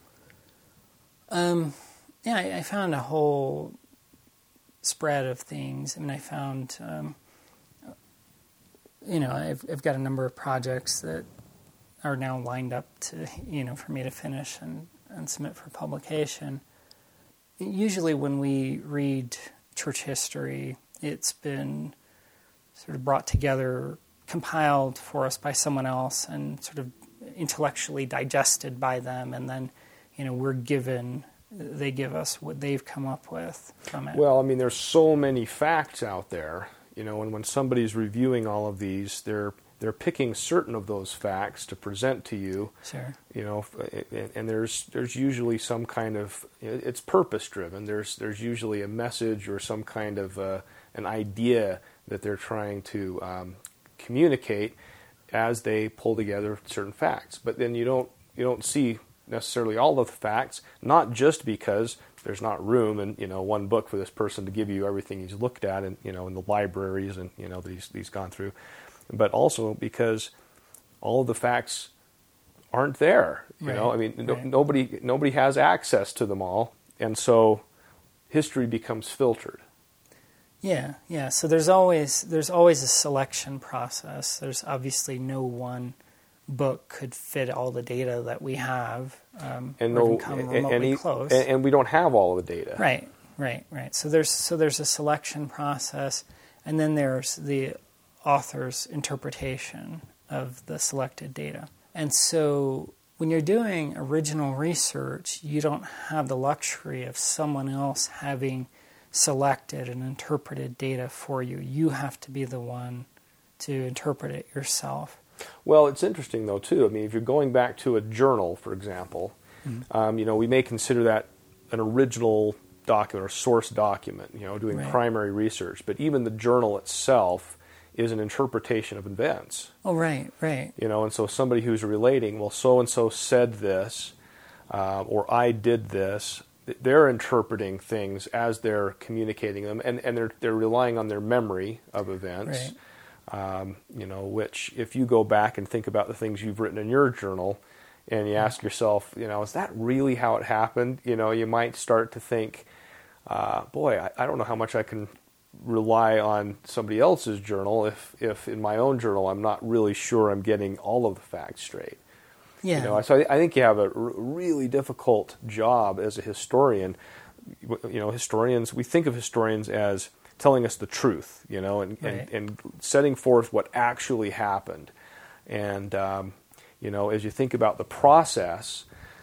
Um, yeah, I, I found a whole spread of things. I mean, I found, um, you know, I've, I've got a number of projects that are now lined up to, you know, for me to finish and, and submit for publication. Usually when we read church history, it's been sort of brought together, compiled for us by someone else, and sort of intellectually digested by them, and then, you know, we're given, they give us what they've come up with from it. Well, I mean, there's so many facts out there, you know, and when somebody's reviewing all of these, they're they're picking certain of those facts to present to you. Sure. You know, and, and there's there's usually some kind of, it's purpose driven. There's there's usually a message or some kind of uh, an idea that they're trying to um, communicate as they pull together certain facts. But then you don't you don't see necessarily all of the facts, not just because there's not room in, you know, one book for this person to give you everything he's looked at, and, you know, in the libraries and, you know, that he's, he's gone through, but also because all of the facts aren't there. You right. know, I mean, no, right. nobody nobody has access to them all, and so history becomes filtered. Yeah, yeah. So there's always there's always a selection process. There's obviously no one book could fit all the data that we have, um, and or no, even come remotely and, he, close. And, and we don't have all of the data. Right, right, right. So there's so there's a selection process, and then there's the author's interpretation of the selected data. And so when you're doing original research, you don't have the luxury of someone else having selected and interpreted data for you. You have to be the one to interpret it yourself. Well, it's interesting, though, too. I mean, if you're going back to a journal, for example, mm-hmm. um, you know, we may consider that an original document or source document, you know, doing right. primary research. But even the journal itself is an interpretation of events. Oh, right, right. You know, and so somebody who's relating, well, so-and-so said this, uh, or I did this, they're interpreting things as they're communicating them, and, and they're they're relying on their memory of events. Right. Um, you know, which if you go back and think about the things you've written in your journal, and you ask yourself, you know, is that really how it happened? You know, you might start to think, uh, boy, I, I don't know how much I can rely on somebody else's journal if, if in my own journal I'm not really sure I'm getting all of the facts straight. Yeah. You know, so I, I think you have a r- really difficult job as a historian. You know, historians, we think of historians as telling us the truth, you know, and, right. and, and setting forth what actually happened. And, um, you know, as you think about the process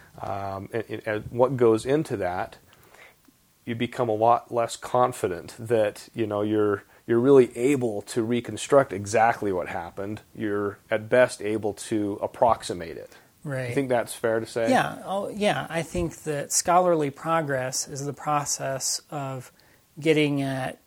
um, and, and what goes into that, you become a lot less confident that, you know, you're you're really able to reconstruct exactly what happened. You're at best able to approximate it. Right. You think that's fair to say? Yeah. Oh, yeah. I think that scholarly progress is the process of getting at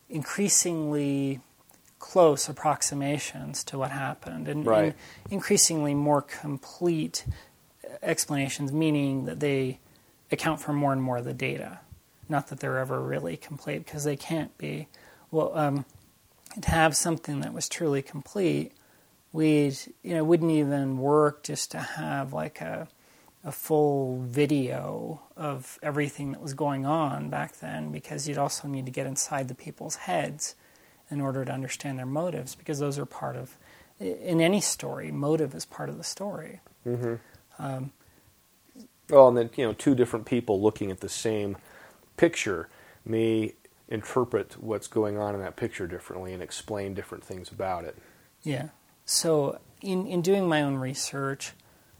increasingly close approximations to what happened, and, right. and increasingly more complete explanations, meaning that they account for more and more of the data. Not that they're ever really complete, because they can't be. Well, um, to have something that was truly complete, we'd you know wouldn't even work just to have like a a full video of everything that was going on back then, because you'd also need to get inside the people's heads in order to understand their motives, because those are part of, in any story, motive is part of the story. Mm-hmm. Um, well, and then, you know, two different people looking at the same picture may interpret what's going on in that picture differently and explain different things about it. Yeah. So in, in doing my own research,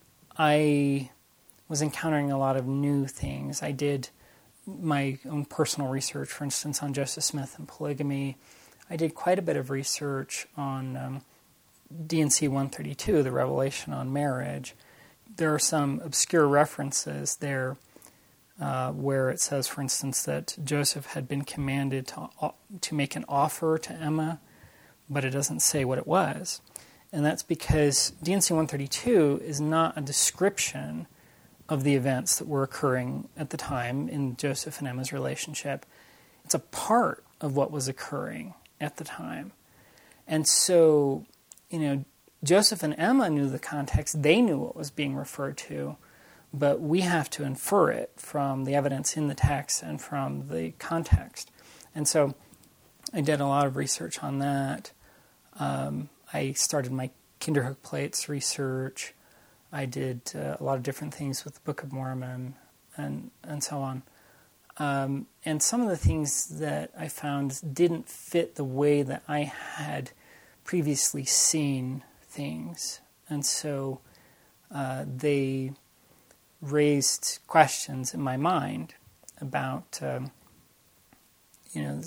I was encountering a lot of new things. I did my own personal research, for instance, on Joseph Smith and polygamy. I did quite a bit of research on um, D and C one thirty-two, the Revelation on Marriage. There are some obscure references there uh, where it says, for instance, that Joseph had been commanded to, uh, to make an offer to Emma, but it doesn't say what it was. And that's because D and C one thirty-two is not a description of the events that were occurring at the time in Joseph and Emma's relationship. it's a part of what was occurring at the time. And so, you know, Joseph and Emma knew the context. They knew what was being referred to, but we have to infer it from the evidence in the text and from the context. And so I did a lot of research on that. Um, I started my Kinderhook plates research. I did uh, a lot of different things with the Book of Mormon and, and so on. Um, and some of the things that I found didn't fit the way that I had previously seen things. And so uh, they raised questions in my mind about, um, you know,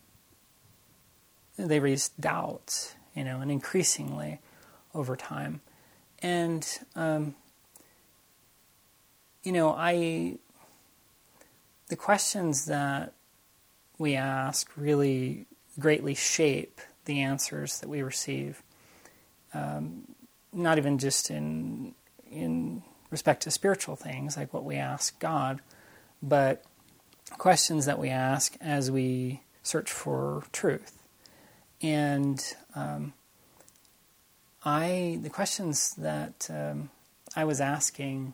they raised doubts, you know, and increasingly over time. And, um, you know, I, the questions that we ask really greatly shape the answers that we receive. Um, not even just in in respect to spiritual things, like what we ask God, but questions that we ask as we search for truth. And um, I, the questions that um, I was asking,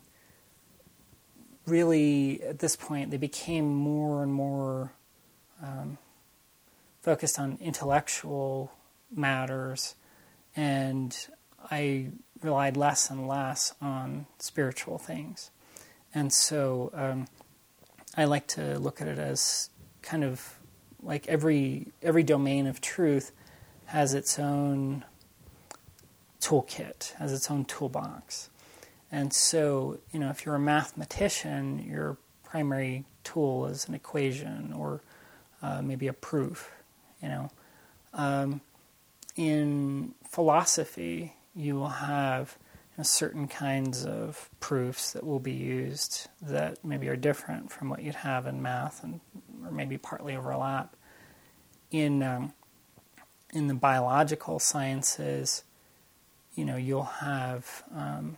really, at this point, they became more and more um, focused on intellectual matters, and I relied less and less on spiritual things. And so um, I like to look at it as kind of like every every domain of truth has its own toolkit, has its own toolbox. And so, you know, if you're a mathematician, your primary tool is an equation or uh, maybe a proof, you know. Um, in philosophy, you will have you know, certain kinds of proofs that will be used that maybe are different from what you'd have in math and or maybe partly overlap. In um, in the biological sciences, you know, you'll have um,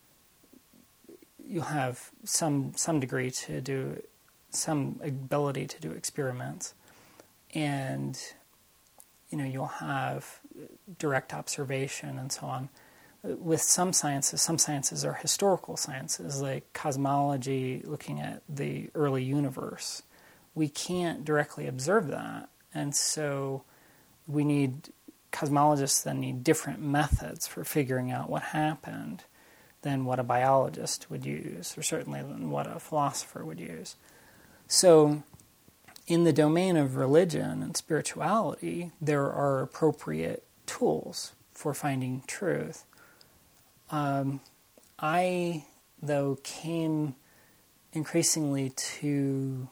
you'll have some some degree to do some ability to do experiments, and you know you'll have direct observation and so on. With some sciences, some sciences are historical sciences, like cosmology, looking at the early universe. We can't directly observe that, and so we need cosmologists then need different methods for figuring out what happened than what a biologist would use, or certainly than what a philosopher would use. So in the domain of religion and spirituality, there are appropriate tools for finding truth. Um, I, though, came increasingly to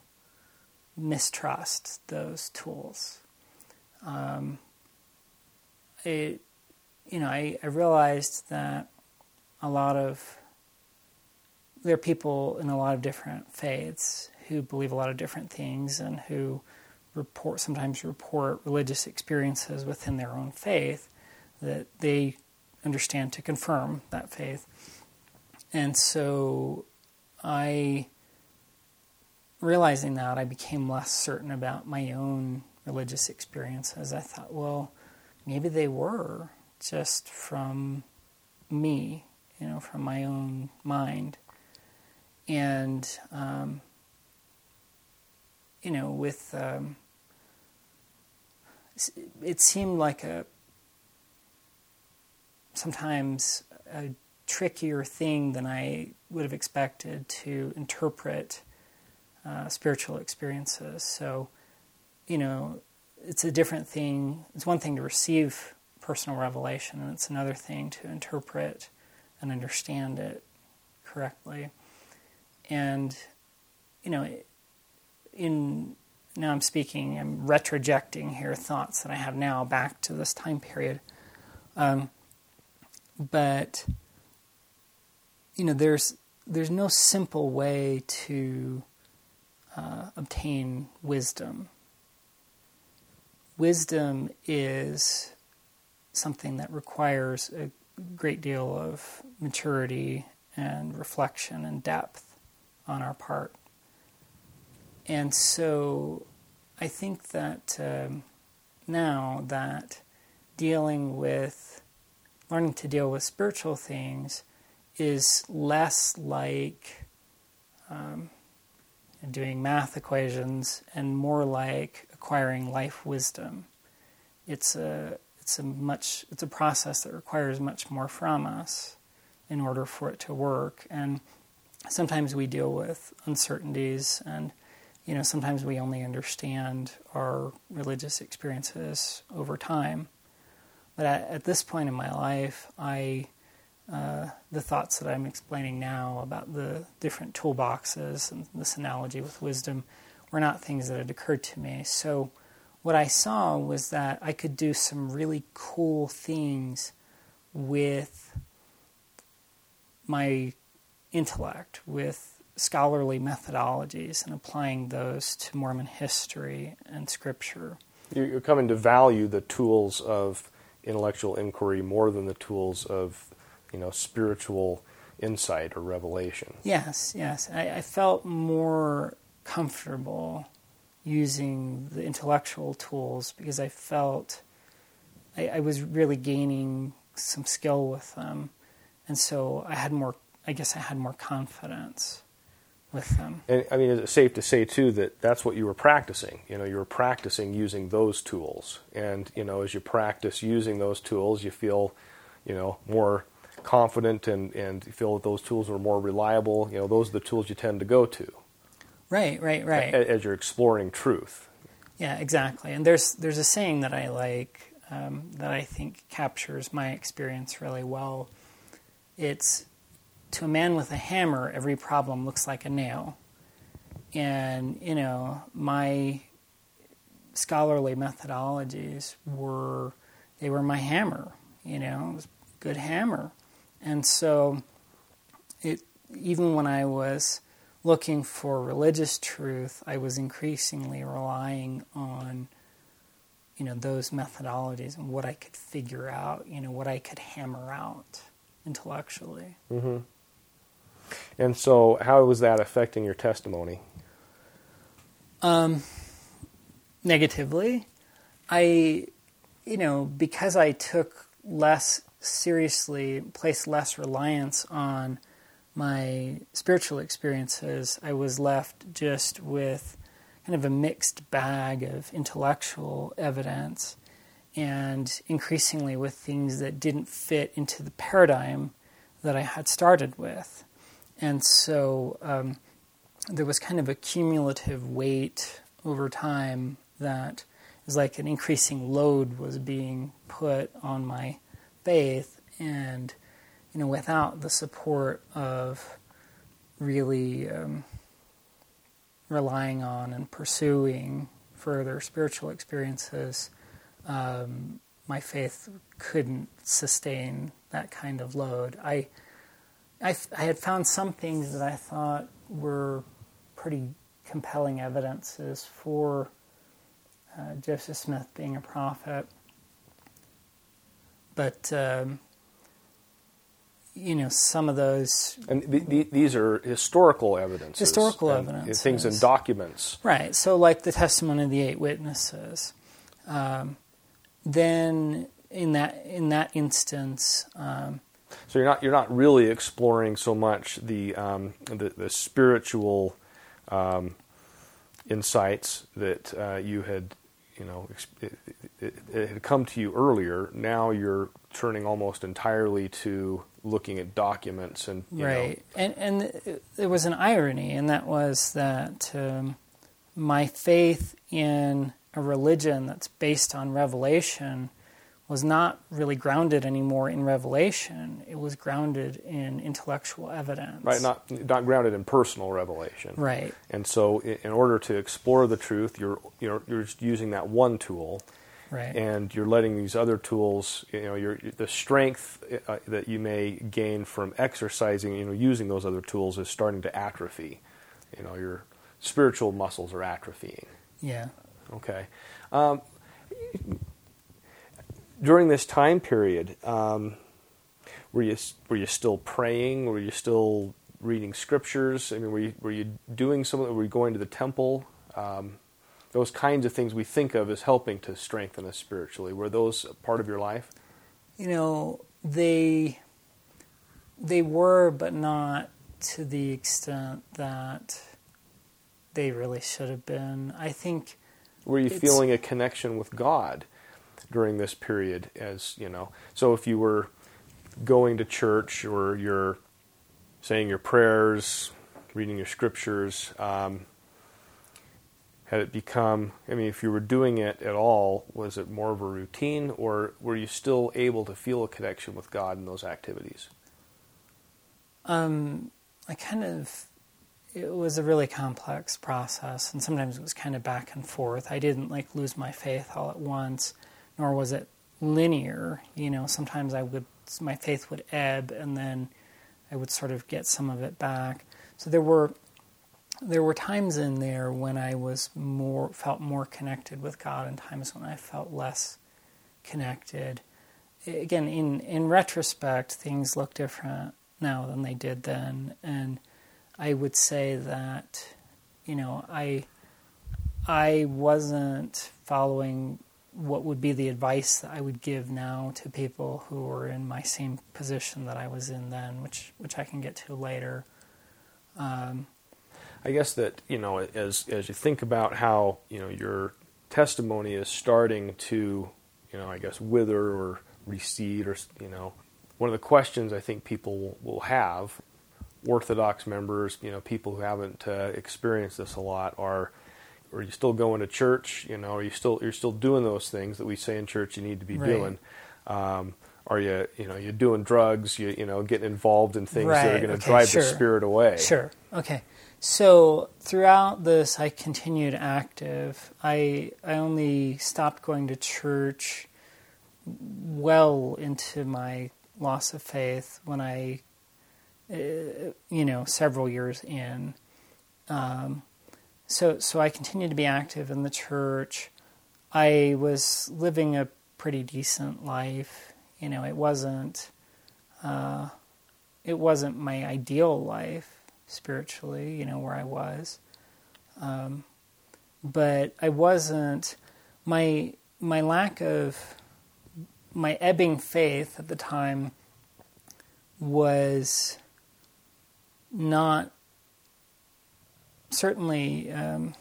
mistrust those tools. Um, it, you know, I, I realized that a lot of, there are people in a lot of different faiths who believe a lot of different things and who report, sometimes report religious experiences within their own faith that they understand to confirm that faith. And so I, realizing that, I became less certain about my own religious experiences. I thought, well, maybe they were just from me, you know, from my own mind. And, um, you know, with, um, it seemed like a, sometimes a trickier thing than I would have expected to interpret uh, spiritual experiences. So, you know, it's a different thing. It's one thing to receive personal revelation, and it's another thing to interpret and understand it correctly. And, you know, in now I'm speaking, I'm retrojecting here thoughts that I have now back to this time period. Um, But, you know, there's there's no simple way to uh, obtain wisdom. Wisdom is something that requires a great deal of maturity and reflection and depth on our part. And so I think that um, now that dealing with, learning to deal with spiritual things is less like um, doing math equations and more like acquiring life wisdom. It's a it's a much it's a process that requires much more from us in order for it to work. And sometimes we deal with uncertainties, and you know sometimes we only understand our religious experiences over time. But at, at this point in my life, I uh, the thoughts that I'm explaining now about the different toolboxes and this analogy with wisdom were not things that had occurred to me. So what I saw was that I could do some really cool things with my intellect, with scholarly methodologies, and applying those to Mormon history and scripture. You're coming to value the tools of intellectual inquiry more than the tools of, you know, spiritual insight or revelation. Yes, yes. I, I felt more comfortable using the intellectual tools because I felt I, I was really gaining some skill with them, and so I had more. I guess I had more confidence with them. And I mean, is it safe to say too that that's what you were practicing? You know, you were practicing using those tools, and you know, as you practice using those tools, you feel, you know, more confident and and you feel that those tools were more reliable. You know, those are the tools you tend to go to. Right, right, right. As you're exploring truth. Yeah, exactly. And there's there's a saying that I like um, that I think captures my experience really well. It's, to a man with a hammer, every problem looks like a nail. And, you know, my scholarly methodologies were, they were my hammer. You know, it was a good hammer. And so it even when I was looking for religious truth, I was increasingly relying on, you know, those methodologies and what I could figure out, you know, what I could hammer out intellectually. Mm-hmm. And so how was that affecting your testimony? Um, negatively. I, you know, because I took less seriously, placed less reliance on my spiritual experiences, I was left just with kind of a mixed bag of intellectual evidence, and increasingly with things that didn't fit into the paradigm that I had started with. And so um, there was kind of a cumulative weight over time that is like an increasing load was being put on my faith, and you know, without the support of really um, relying on and pursuing further spiritual experiences, um, my faith couldn't sustain that kind of load. I, I, I had found some things that I thought were pretty compelling evidences for uh, Joseph Smith being a prophet, but um, you know, some of those... And th- th- these are historical evidences. Historical and, evidences. Things in documents. Right. So like the testimony of the eight witnesses. Um, then in that in that instance... Um, so you're not you're not really exploring so much the um, the, the spiritual um, insights that uh, you had, you know, it, it, it had come to you earlier. Now you're turning almost entirely to looking at documents and you right, know. and and there was an irony, and that was that um, my faith in a religion that's based on revelation was not really grounded anymore in revelation. It was grounded in intellectual evidence. Right, not not grounded in personal revelation. Right. And so, in order to explore the truth, you're you're you're just using that one tool. Right. And you're letting these other tools, you know, your the strength uh, that you may gain from exercising, you know, using those other tools is starting to atrophy. You know, your spiritual muscles are atrophying. Yeah. Okay. Um, during this time period, um, were you were you still praying? Were you still reading scriptures? I mean, were you were you doing some? Were you going to the temple? Um, those kinds of things we think of as helping to strengthen us spiritually, were those part of your life? You know, they they were, but not to the extent that they really should have been. I think. Were you feeling a connection with God during this period? As you know, so if you were going to church, or you're saying your prayers, reading your scriptures, um, had it become, I mean, if you were doing it at all, was it more of a routine, or were you still able to feel a connection with God in those activities? Um, I kind of, it was a really complex process, and sometimes it was kind of back and forth. I didn't like lose my faith all at once, nor was it linear. You know, sometimes I would, my faith would ebb, and then I would sort of get some of it back. So there were there were times in there when I was more felt more connected with God, and times when I felt less connected. Again, in in retrospect, things look different now than they did then, and I would say that, you know, I I wasn't following what would be the advice that I would give now to people who were in my same position that I was in then, which which I can get to later. Um, I guess that, you know, as as you think about how, you know, your testimony is starting to, you know, I guess wither or recede, or, you know, one of the questions I think people will have, Orthodox members, you know, people who haven't uh, experienced this a lot, are, are you still going to church? You know, are you still you're still doing those things that we say in church you need to be right. doing? Um, are you, you know, you're doing drugs? You, you know, getting involved in things right. that are going to okay. drive sure. the Spirit away? Sure. Okay. So throughout this, I continued active. I I only stopped going to church well into my loss of faith when I, uh, you know, several years in. Um, so so I continued to be active in the church. I was living a pretty decent life. You know, it wasn't uh, it wasn't my ideal life spiritually, you know, where I was. Um, but I wasn't, my my lack of, my ebbing faith at the time was not, certainly, um,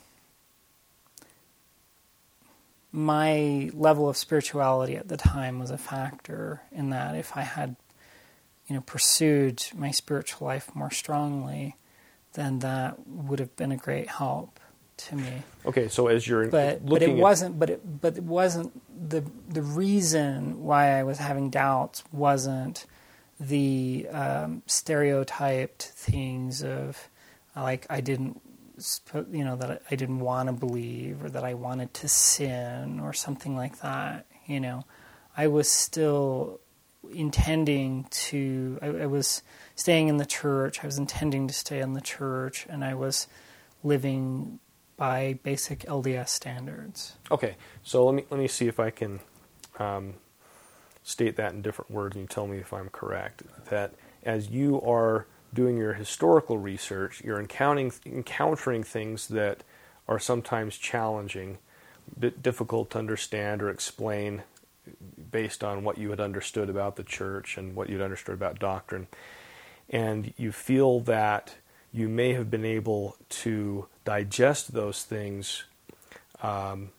my level of spirituality at the time was a factor in that. If I had, you know, pursued my spiritual life more strongly, then that would have been a great help to me. Okay, so as you're but, looking but it at... wasn't. But it but it wasn't the the reason why I was having doubts wasn't the um, stereotyped things of like I didn't, you know, that I didn't want to believe, or that I wanted to sin, or something like that. You know, I was still intending to, I, I was staying in the church, I was intending to stay in the church, and I was living by basic L D S standards. Okay, so let me let me see if I can um, state that in different words, and you tell me if I'm correct. That as you are doing your historical research, you're encountering encountering things that are sometimes challenging, difficult to understand or explain, based on what you had understood about the church and what you'd understood about doctrine. And you feel that you may have been able to digest those things um,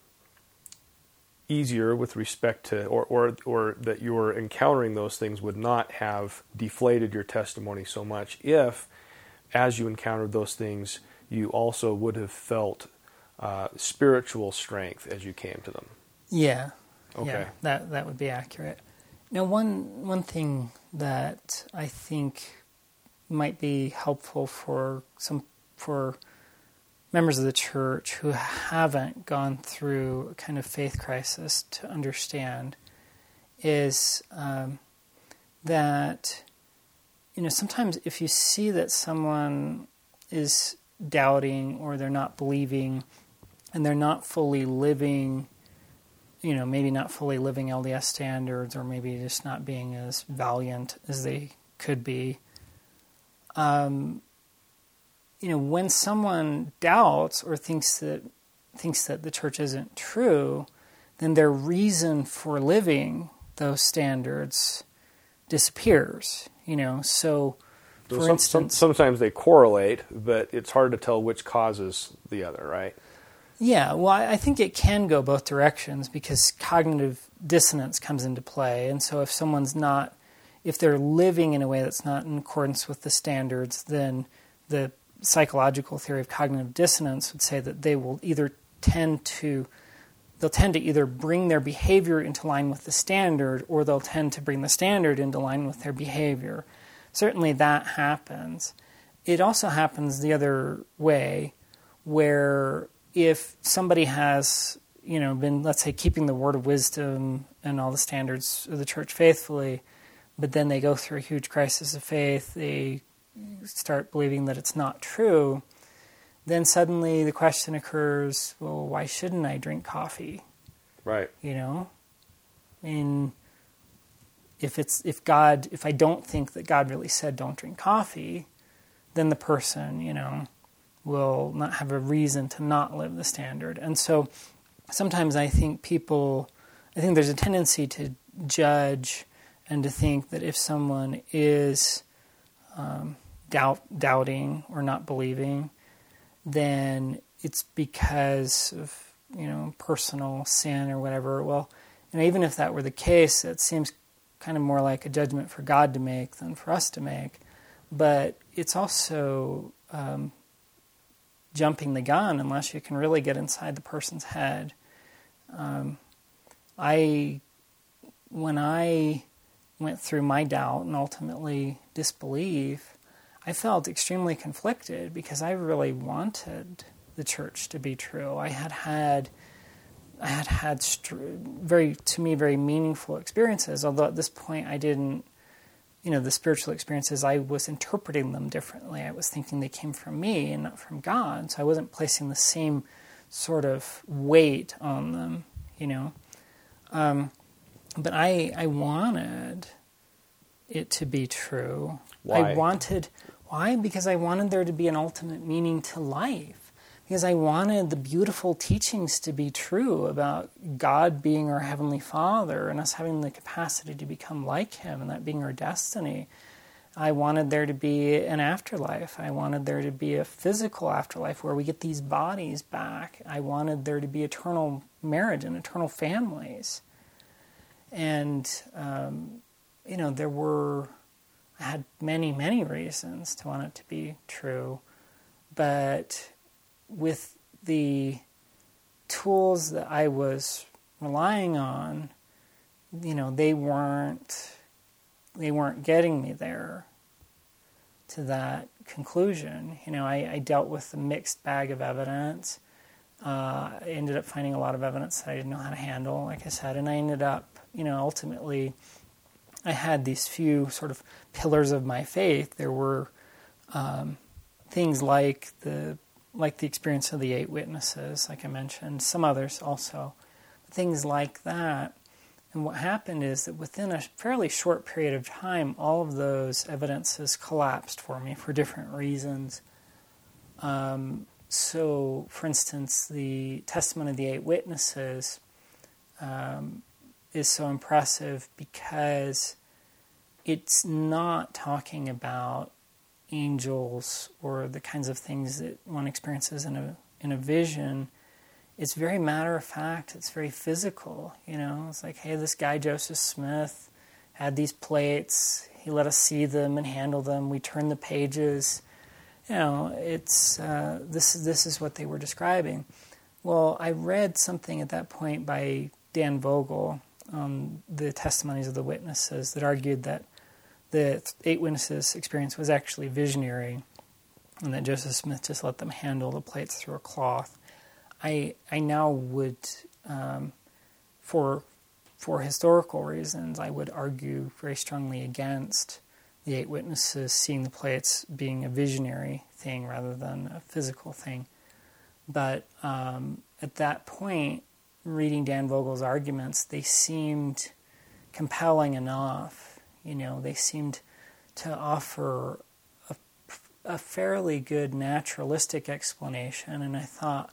easier with respect to, or, or, or that you were encountering those things would not have deflated your testimony so much if, as you encountered those things, you also would have felt uh, spiritual strength as you came to them. Yeah. Okay. Yeah, that that would be accurate. Now, one one thing that I think might be helpful for some for members of the church who haven't gone through a kind of faith crisis to understand is um, that, you know, sometimes if you see that someone is doubting or they're not believing and they're not fully living, you know, maybe not fully living L D S standards, or maybe just not being as valiant as they could be. Um, you know, when someone doubts or thinks that thinks that the church isn't true, then their reason for living those standards disappears. You know, so for so some, instance, some, sometimes they correlate, but it's hard to tell which causes the other, right? Yeah, well, I think it can go both directions because cognitive dissonance comes into play. And so if someone's not, if they're living in a way that's not in accordance with the standards, then the psychological theory of cognitive dissonance would say that they will either tend to, they'll tend to either bring their behavior into line with the standard, or they'll tend to bring the standard into line with their behavior. Certainly that happens. It also happens the other way, where if somebody has, you know, been, let's say, keeping the word of wisdom and all the standards of the church faithfully, but then they go through a huge crisis of faith, they start believing that it's not true, then suddenly the question occurs, well, why shouldn't I drink coffee? Right. You know? I mean, if it's, if God, if I don't think that God really said don't drink coffee, then the person, you know, will not have a reason to not live the standard. And so sometimes I think people, I think there's a tendency to judge and to think that if someone is um, doubt, doubting or not believing, then it's because of, you know, personal sin or whatever. Well, you know, even if that were the case, it seems kind of more like a judgment for God to make than for us to make. But it's also um, jumping the gun unless you can really get inside the person's head. Um, I, when I went through my doubt and ultimately disbelief, I felt extremely conflicted because I really wanted the church to be true. I had had, I had had very, to me, very meaningful experiences. Although at this point I didn't, you know, the spiritual experiences, I was interpreting them differently. I was thinking they came from me and not from God. So I wasn't placing the same sort of weight on them, you know. Um, but I, I wanted it to be true. Why? I wanted, why? Because I wanted there to be an ultimate meaning to life. Because I wanted the beautiful teachings to be true about God being our Heavenly Father and us having the capacity to become like Him and that being our destiny. I wanted there to be an afterlife. I wanted there to be a physical afterlife where we get these bodies back. I wanted there to be eternal marriage and eternal families. And, um, you know, there were, I had many, many reasons to want it to be true. But with the tools that I was relying on, you know, they weren't they weren't getting me there to that conclusion. You know, I, I dealt with a mixed bag of evidence. Uh, I ended up finding a lot of evidence that I didn't know how to handle, like I said, and I ended up, you know, ultimately, I had these few sort of pillars of my faith. There were um, things like the like the experience of the eight witnesses, like I mentioned, some others also, things like that. And what happened is that within a fairly short period of time, all of those evidences collapsed for me for different reasons. Um, so, for instance, the testimony of the eight witnesses um, is so impressive because it's not talking about angels or the kinds of things that one experiences in a in a vision. It's very matter of fact. It's very physical. You know, it's like, hey, this guy Joseph Smith had these plates. He let us see them and handle them. We turned the pages. You know, it's uh, this. This is what they were describing. Well, I read something at that point by Dan Vogel on the testimonies of the witnesses that argued that the eight witnesses' experience was actually visionary, and that Joseph Smith just let them handle the plates through a cloth. I I now would, um, for for historical reasons, I would argue very strongly against the eight witnesses seeing the plates being a visionary thing rather than a physical thing. But um, at that point, reading Dan Vogel's arguments, they seemed compelling enough. You know, they seemed to offer a, a fairly good naturalistic explanation, and I thought,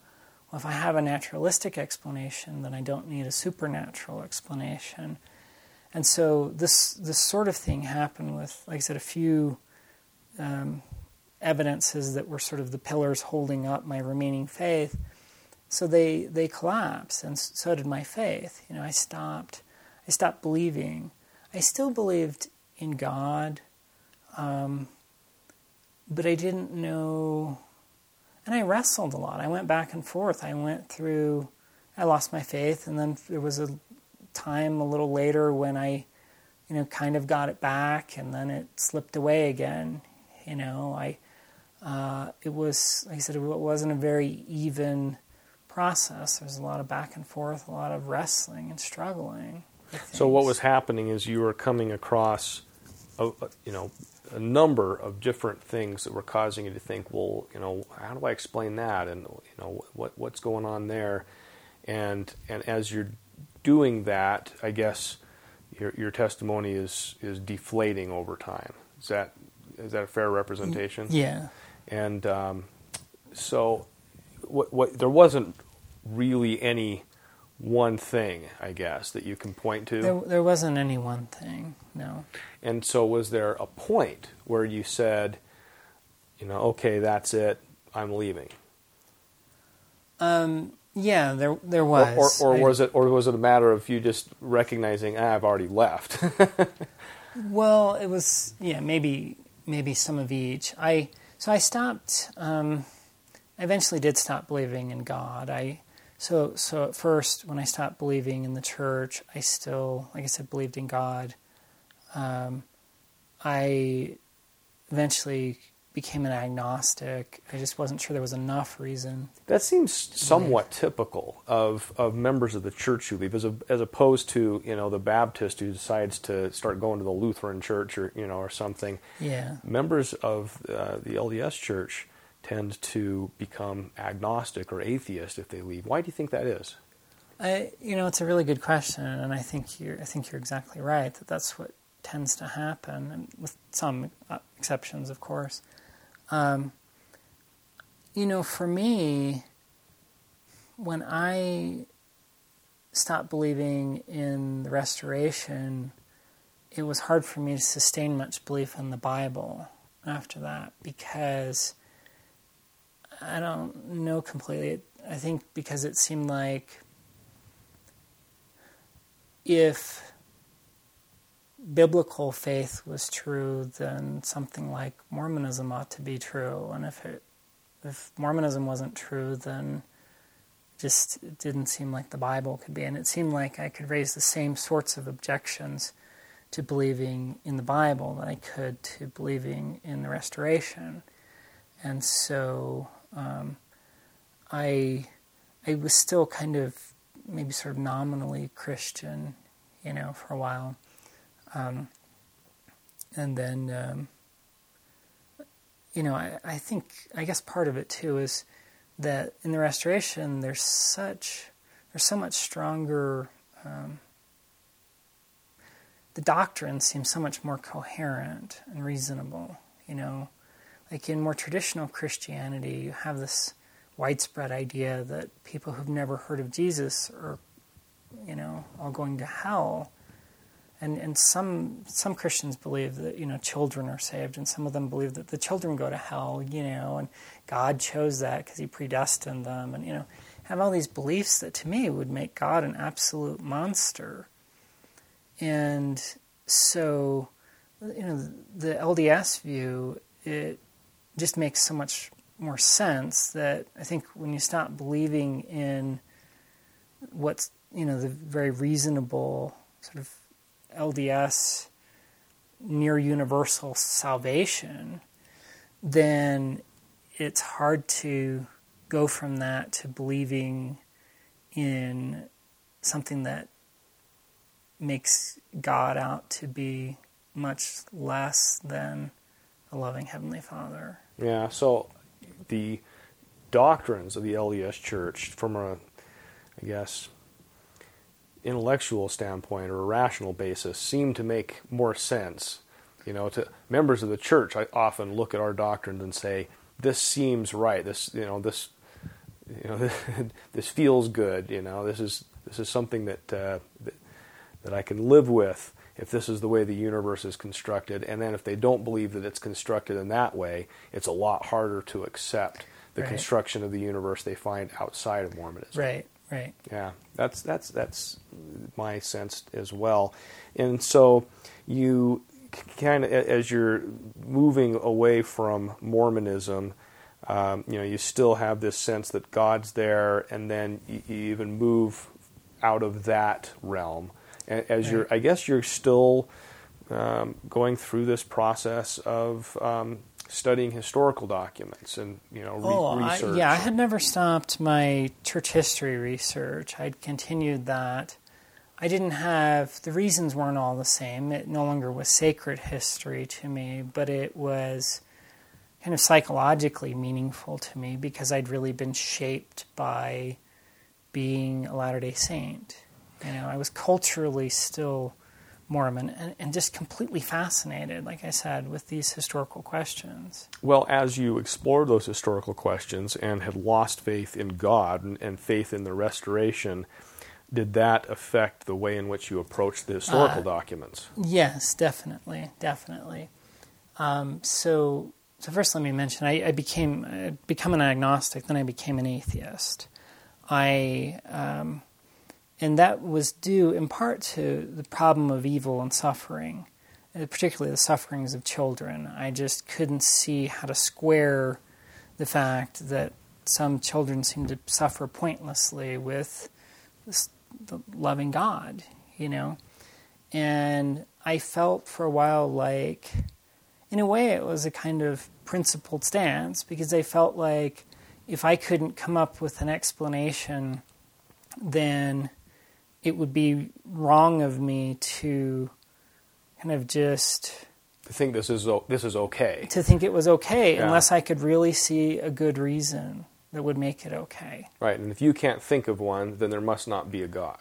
well, if I have a naturalistic explanation, then I don't need a supernatural explanation. And so this this sort of thing happened with, like I said, a few um, evidences that were sort of the pillars holding up my remaining faith. So they they collapsed, and so did my faith. You know, I stopped I stopped believing. I still believed in God, um, but I didn't know. And I wrestled a lot. I went back and forth. I went through. I lost my faith, and then there was a time a little later when I, you know, kind of got it back, and then it slipped away again. You know, I, uh, it was, like I said, it wasn't a very even process. There was a lot of back and forth, a lot of wrestling and struggling. So what was happening is you were coming across, a, you know, a number of different things that were causing you to think, well, you know, how do I explain that, and you know, what what's going on there, and and as you're doing that, I guess your your testimony is is deflating over time. Is that is that a fair representation? Yeah. And um, so, what what there wasn't really any one thing, I guess, that you can point to. There there wasn't any one thing, no. And so, was there a point where you said, you know, okay, that's it, I'm leaving? Um. Yeah, there there was. Or, or, or I, was it, or was it a matter of you just recognizing, ah, I've already left? Well, it was, yeah, maybe maybe some of each. I so I stopped. Um, I eventually did stop believing in God. I so so at first when I stopped believing in the church, I still, like I said, believed in God. Um, I eventually became an agnostic. I just wasn't sure there was enough reason. That seems somewhat typical of, of members of the church who leave, as a, as opposed to, you know, the Baptist who decides to start going to the Lutheran church or, you know, or something. Yeah. Members of uh, the L D S church tend to become agnostic or atheist if they leave. Why do you think that is? I, you know, it's a really good question, and I think you're I think you're exactly right that that's what tends to happen, and with some exceptions, of course. Um, you know, for me, when I stopped believing in the restoration, it was hard for me to sustain much belief in the Bible after that, because I don't know completely. I think because it seemed like if biblical faith was true, then something like Mormonism ought to be true. And if it, if Mormonism wasn't true, then just it didn't seem like the Bible could be. And it seemed like I could raise the same sorts of objections to believing in the Bible that I could to believing in the restoration. And so um, I I was still kind of maybe sort of nominally Christian, you know, for a while. Um, and then, um, you know, I, I think, I guess part of it too is that in the restoration there's such, there's so much stronger, um, the doctrine seems so much more coherent and reasonable, you know. Like in more traditional Christianity, you have this widespread idea that people who've never heard of Jesus are, you know, all going to hell. And and some some Christians believe that, you know, children are saved, and some of them believe that the children go to hell, you know, and God chose that because he predestined them, and, you know, have all these beliefs that to me would make God an absolute monster. And so, you know, the L D S view, it just makes so much more sense that I think when you stop believing in what's, you know, the very reasonable sort of L D S near universal salvation, then it's hard to go from that to believing in something that makes God out to be much less than a loving Heavenly Father. Yeah, so the doctrines of the L D S Church, from a, I guess, intellectual standpoint or a rational basis, seem to make more sense. You know, to members of the church, I often look at our doctrines and say, "This seems right. This, you know, this you know, this feels good. You know, this is this is something that, uh, that that I can live with if this is the way the universe is constructed. And then if they don't believe that it's constructed in that way, it's a lot harder to accept the right. construction of the universe they find outside of Mormonism. Right. Right. Yeah, that's that's that's my sense as well. And so you kind of, as you're moving away from Mormonism, um, you know, you still have this sense that God's there, and then you, you even move out of that realm. And as right. you're, I guess you're still um, going through this process of um, studying historical documents and, you know, re- oh, research. I, yeah, I had never stopped my church history research. I'd continued that. I didn't have, the reasons weren't all the same. It no longer was sacred history to me, but it was kind of psychologically meaningful to me because I'd really been shaped by being a Latter-day Saint. You know, I was culturally still Mormon, and, and just completely fascinated, like I said, with these historical questions. Well, as you explored those historical questions and had lost faith in God and, and faith in the restoration, did that affect the way in which you approached the historical uh, documents? Yes, definitely, definitely. Um, so, so first, let me mention, I, I became I'd become an agnostic, then I became an atheist. I. Um, And that was due in part to the problem of evil and suffering, particularly the sufferings of children. I just couldn't see how to square the fact that some children seem to suffer pointlessly with this, the loving God, you know. And I felt for a while like, in a way, it was a kind of principled stance, because I felt like if I couldn't come up with an explanation, then it would be wrong of me to kind of just... To think this is this is okay. To think it was okay, yeah. unless I could really see a good reason that would make it okay. Right, and if you can't think of one, then there must not be a God.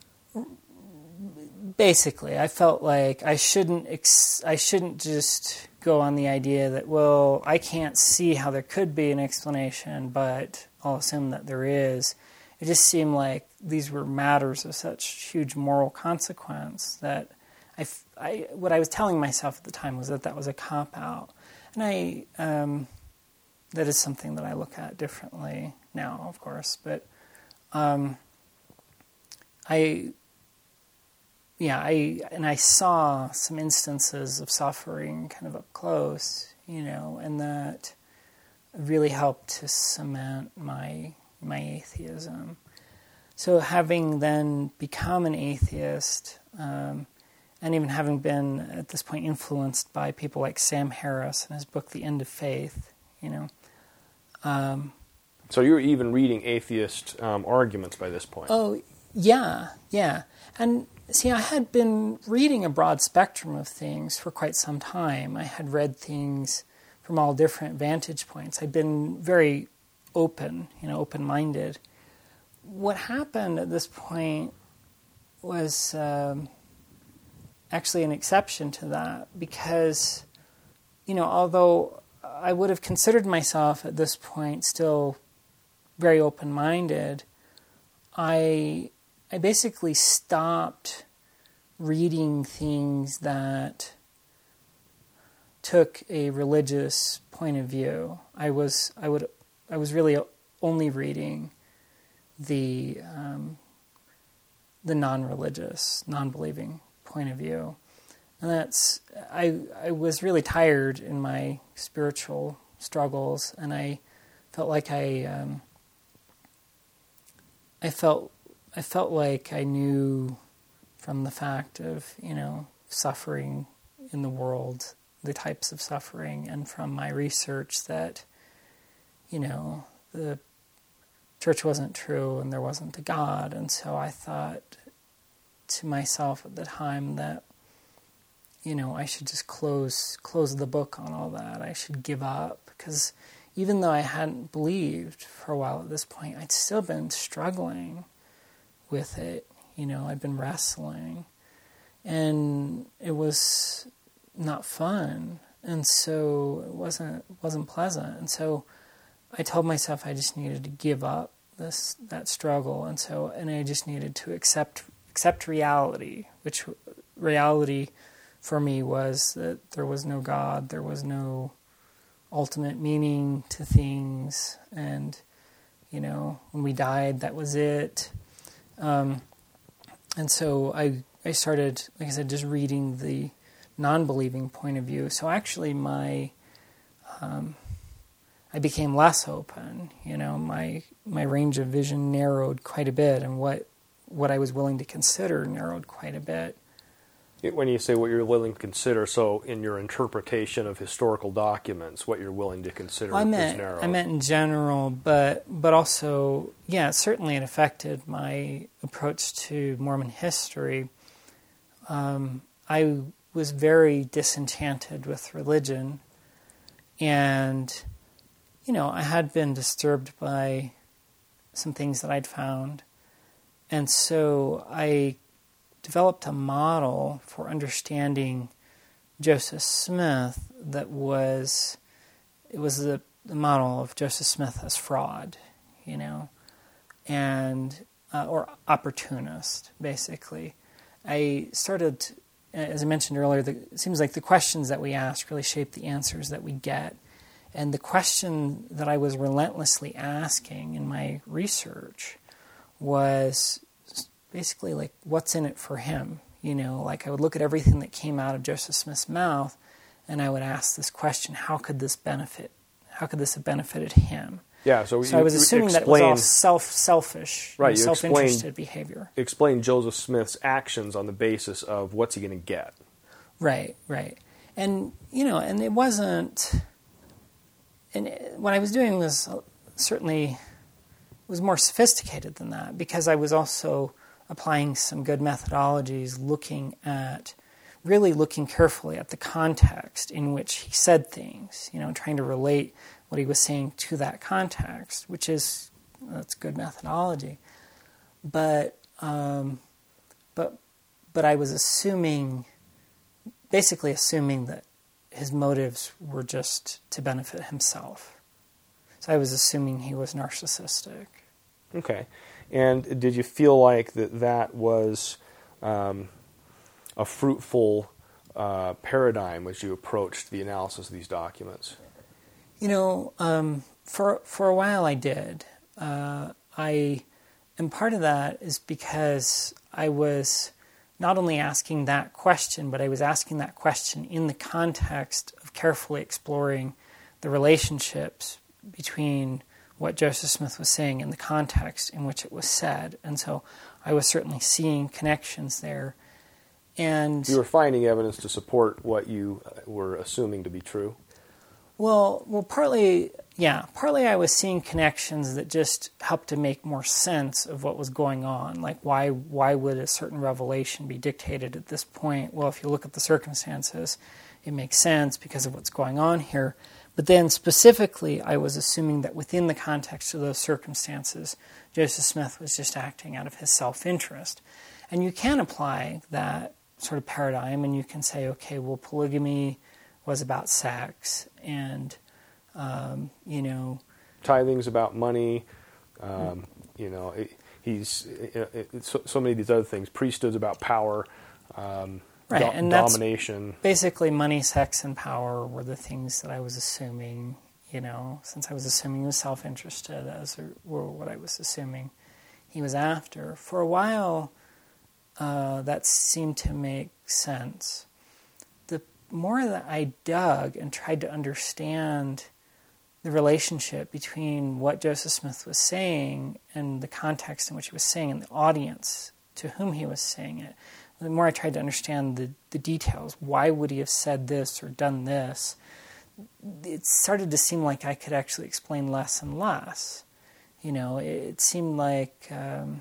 Basically, I felt like I shouldn't ex- I shouldn't just go on the idea that, well, I can't see how there could be an explanation, but I'll assume that there is. It just seemed like these were matters of such huge moral consequence that I, I, what I was telling myself at the time was that that was a cop-out. And I, um, that is something that I look at differently now, of course. But um, I, yeah, I, and I saw some instances of suffering kind of up close, you know, and that really helped to cement my my atheism. So having then become an atheist, um, and even having been at this point influenced by people like Sam Harris and his book The End of Faith, you know. Um, so you were even reading atheist um, arguments by this point. Oh, yeah, yeah. And see, I had been reading a broad spectrum of things for quite some time. I had read things from all different vantage points. I'd been very open, you know, open-minded. What happened at this point was um, actually an exception to that, because, you know, although I would have considered myself at this point still very open-minded, I I basically stopped reading things that took a religious point of view. I was I would I was really only reading the um, the non-religious, non-believing point of view, and that's I I was really tired in my spiritual struggles, and I felt like I um, I felt I felt like I knew from the fact of, you know, suffering in the world, the types of suffering, and from my research that, you know, the church wasn't true and there wasn't a God. And so I thought to myself at the time that, you know, I should just close close the book on all that. I should give up, because even though I hadn't believed for a while at this point, I'd still been struggling with it. You know, I'd been wrestling, and it was not fun, and so it wasn't wasn't pleasant. And so I told myself I just needed to give up this that struggle, and so and I just needed to accept accept reality, which reality for me was that there was no God, there was no ultimate meaning to things, and you know, when we died, that was it. Um, and so I I started, like I said, just reading the non-believing point of view. So actually, my um, I became less open. You know, my my range of vision narrowed quite a bit, and what what I was willing to consider narrowed quite a bit. When you say what you're willing to consider, so in your interpretation of historical documents, what you're willing to consider well, I meant, is narrow. I meant in general, but but also, yeah, certainly it affected my approach to Mormon history. Um, I was very disenchanted with religion, and, you know, I had been disturbed by some things that I'd found, and so I developed a model for understanding Joseph Smith that was, it was the, the model of Joseph Smith as fraud, you know, and, uh, or opportunist, basically. I started, as I mentioned earlier, the, it seems like the questions that we ask really shape the answers that we get. And the question that I was relentlessly asking in my research was basically like, what's in it for him? You know, like I would look at everything that came out of Joseph Smith's mouth, and I would ask this question: How could this benefit? How could this have benefited him? Yeah. So, so you, I was assuming explain, that it was all self, selfish, right? You self-interested explain, behavior. Explain Joseph Smith's actions on the basis of what's he going to get. Right. Right. And you know, and it wasn't. And what I was doing was certainly was more sophisticated than that, because I was also applying some good methodologies, looking at, really looking carefully at the context in which he said things, you know, trying to relate what he was saying to that context, which is, that's good methodology. But, um, but, but I was assuming, basically assuming that his motives were just to benefit himself. So I was assuming he was narcissistic. Okay. And did you feel like that that was um, a fruitful uh, paradigm as you approached the analysis of these documents? You know, um, for for a while I did. Uh, I, and part of that is because I was not only asking that question, but I was asking that question in the context of carefully exploring the relationships between what Joseph Smith was saying and the context in which it was said. And so I was certainly seeing connections there. And you were finding evidence to support what you were assuming to be true? Well, well, partly, yeah, partly I was seeing connections that just helped to make more sense of what was going on. Like, why, why would a certain revelation be dictated at this point? Well, if you look at the circumstances, it makes sense because of what's going on here. But then specifically, I was assuming that within the context of those circumstances, Joseph Smith was just acting out of his self-interest. And you can apply that sort of paradigm, and you can say, okay, well, polygamy was about sex, and, um, you know... Tithing's about money, um, you know, it, he's... It, it, so, so many of these other things. Priesthood's about power, um, right, do- and domination. That's basically money, sex, and power were the things that I was assuming, you know, since I was assuming he was self-interested, as were what I was assuming he was after. For a while, uh, that seemed to make sense. The more that I dug and tried to understand the relationship between what Joseph Smith was saying and the context in which he was saying and the audience to whom he was saying it, the more I tried to understand the, the details, why would he have said this or done this, it started to seem like I could actually explain less and less. You know, it, it seemed like um,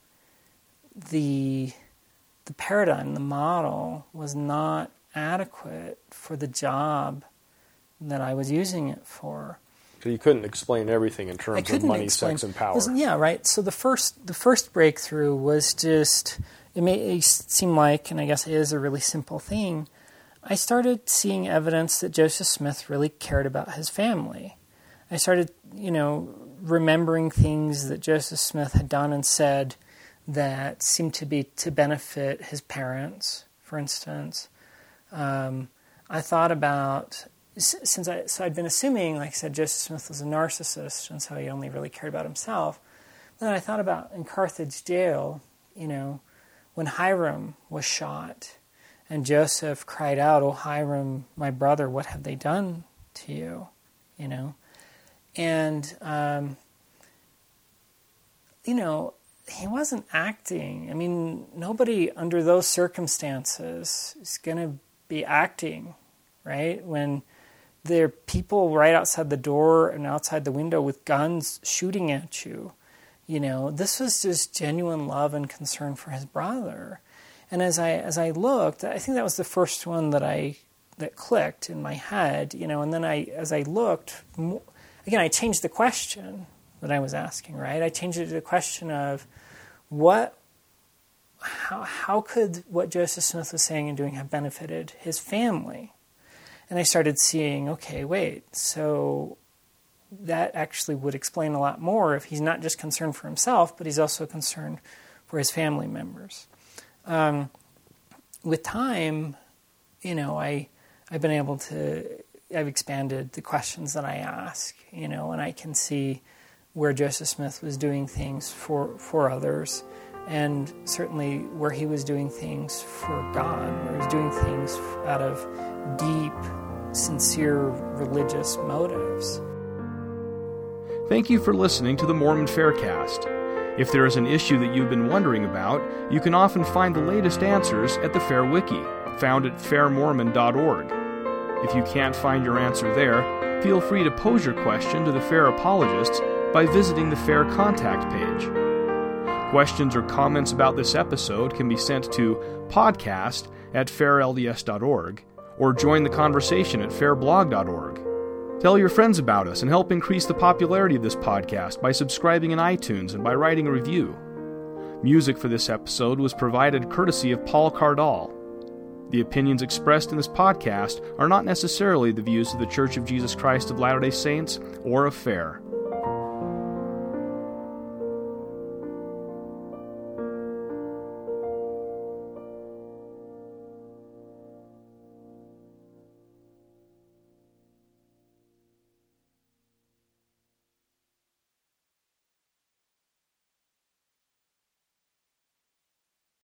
the the paradigm, the model, was not adequate for the job that I was using it for. So you couldn't explain everything in terms of money, explain, sex, and power. Was, yeah, right. So the first the first breakthrough was just, it may it seem like, and I guess it is a really simple thing, I started seeing evidence that Joseph Smith really cared about his family. I started, you know, remembering things that Joseph Smith had done and said that seemed to be to benefit his parents, for instance. Um, I thought about, since I, so I'd been assuming, like I said, Joseph Smith was a narcissist, and so he only really cared about himself. Then I thought about in Carthage jail, you know, when Hiram was shot, and Joseph cried out, "Oh, Hiram, my brother, what have they done to you?" You know, and, um, you know, he wasn't acting. I mean, nobody under those circumstances is going to be acting, right? When there are people right outside the door and outside the window with guns shooting at you. You know, this was just genuine love and concern for his brother. And as I as I looked, I think that was the first one that I that clicked in my head, you know, and then I as I looked, again, I changed the question that I was asking, right? I changed it to the question of what how how could what Joseph Smith was saying and doing have benefited his family? And I started seeing, okay, wait, so that actually would explain a lot more if he's not just concerned for himself, but he's also concerned for his family members. Um, with time, you know, I, I've been able to, I've expanded the questions that I ask, you know, and I can see where Joseph Smith was doing things for, for others, and certainly where he was doing things for God, where he was doing things out of deep, sincere religious motives. Thank you for listening to the Mormon Faircast. If there is an issue that you've been wondering about, you can often find the latest answers at the Fair Wiki, found at fair mormon dot org. If you can't find your answer there, feel free to pose your question to the Fair Apologists by visiting the Fair Contact page. Questions or comments about this episode can be sent to podcast at fair l d s dot org or join the conversation at fair blog dot org. Tell your friends about us and help increase the popularity of this podcast by subscribing in iTunes and by writing a review. Music for this episode was provided courtesy of Paul Cardall. The opinions expressed in this podcast are not necessarily the views of the Church of Jesus Christ of Latter-day Saints or of Fair.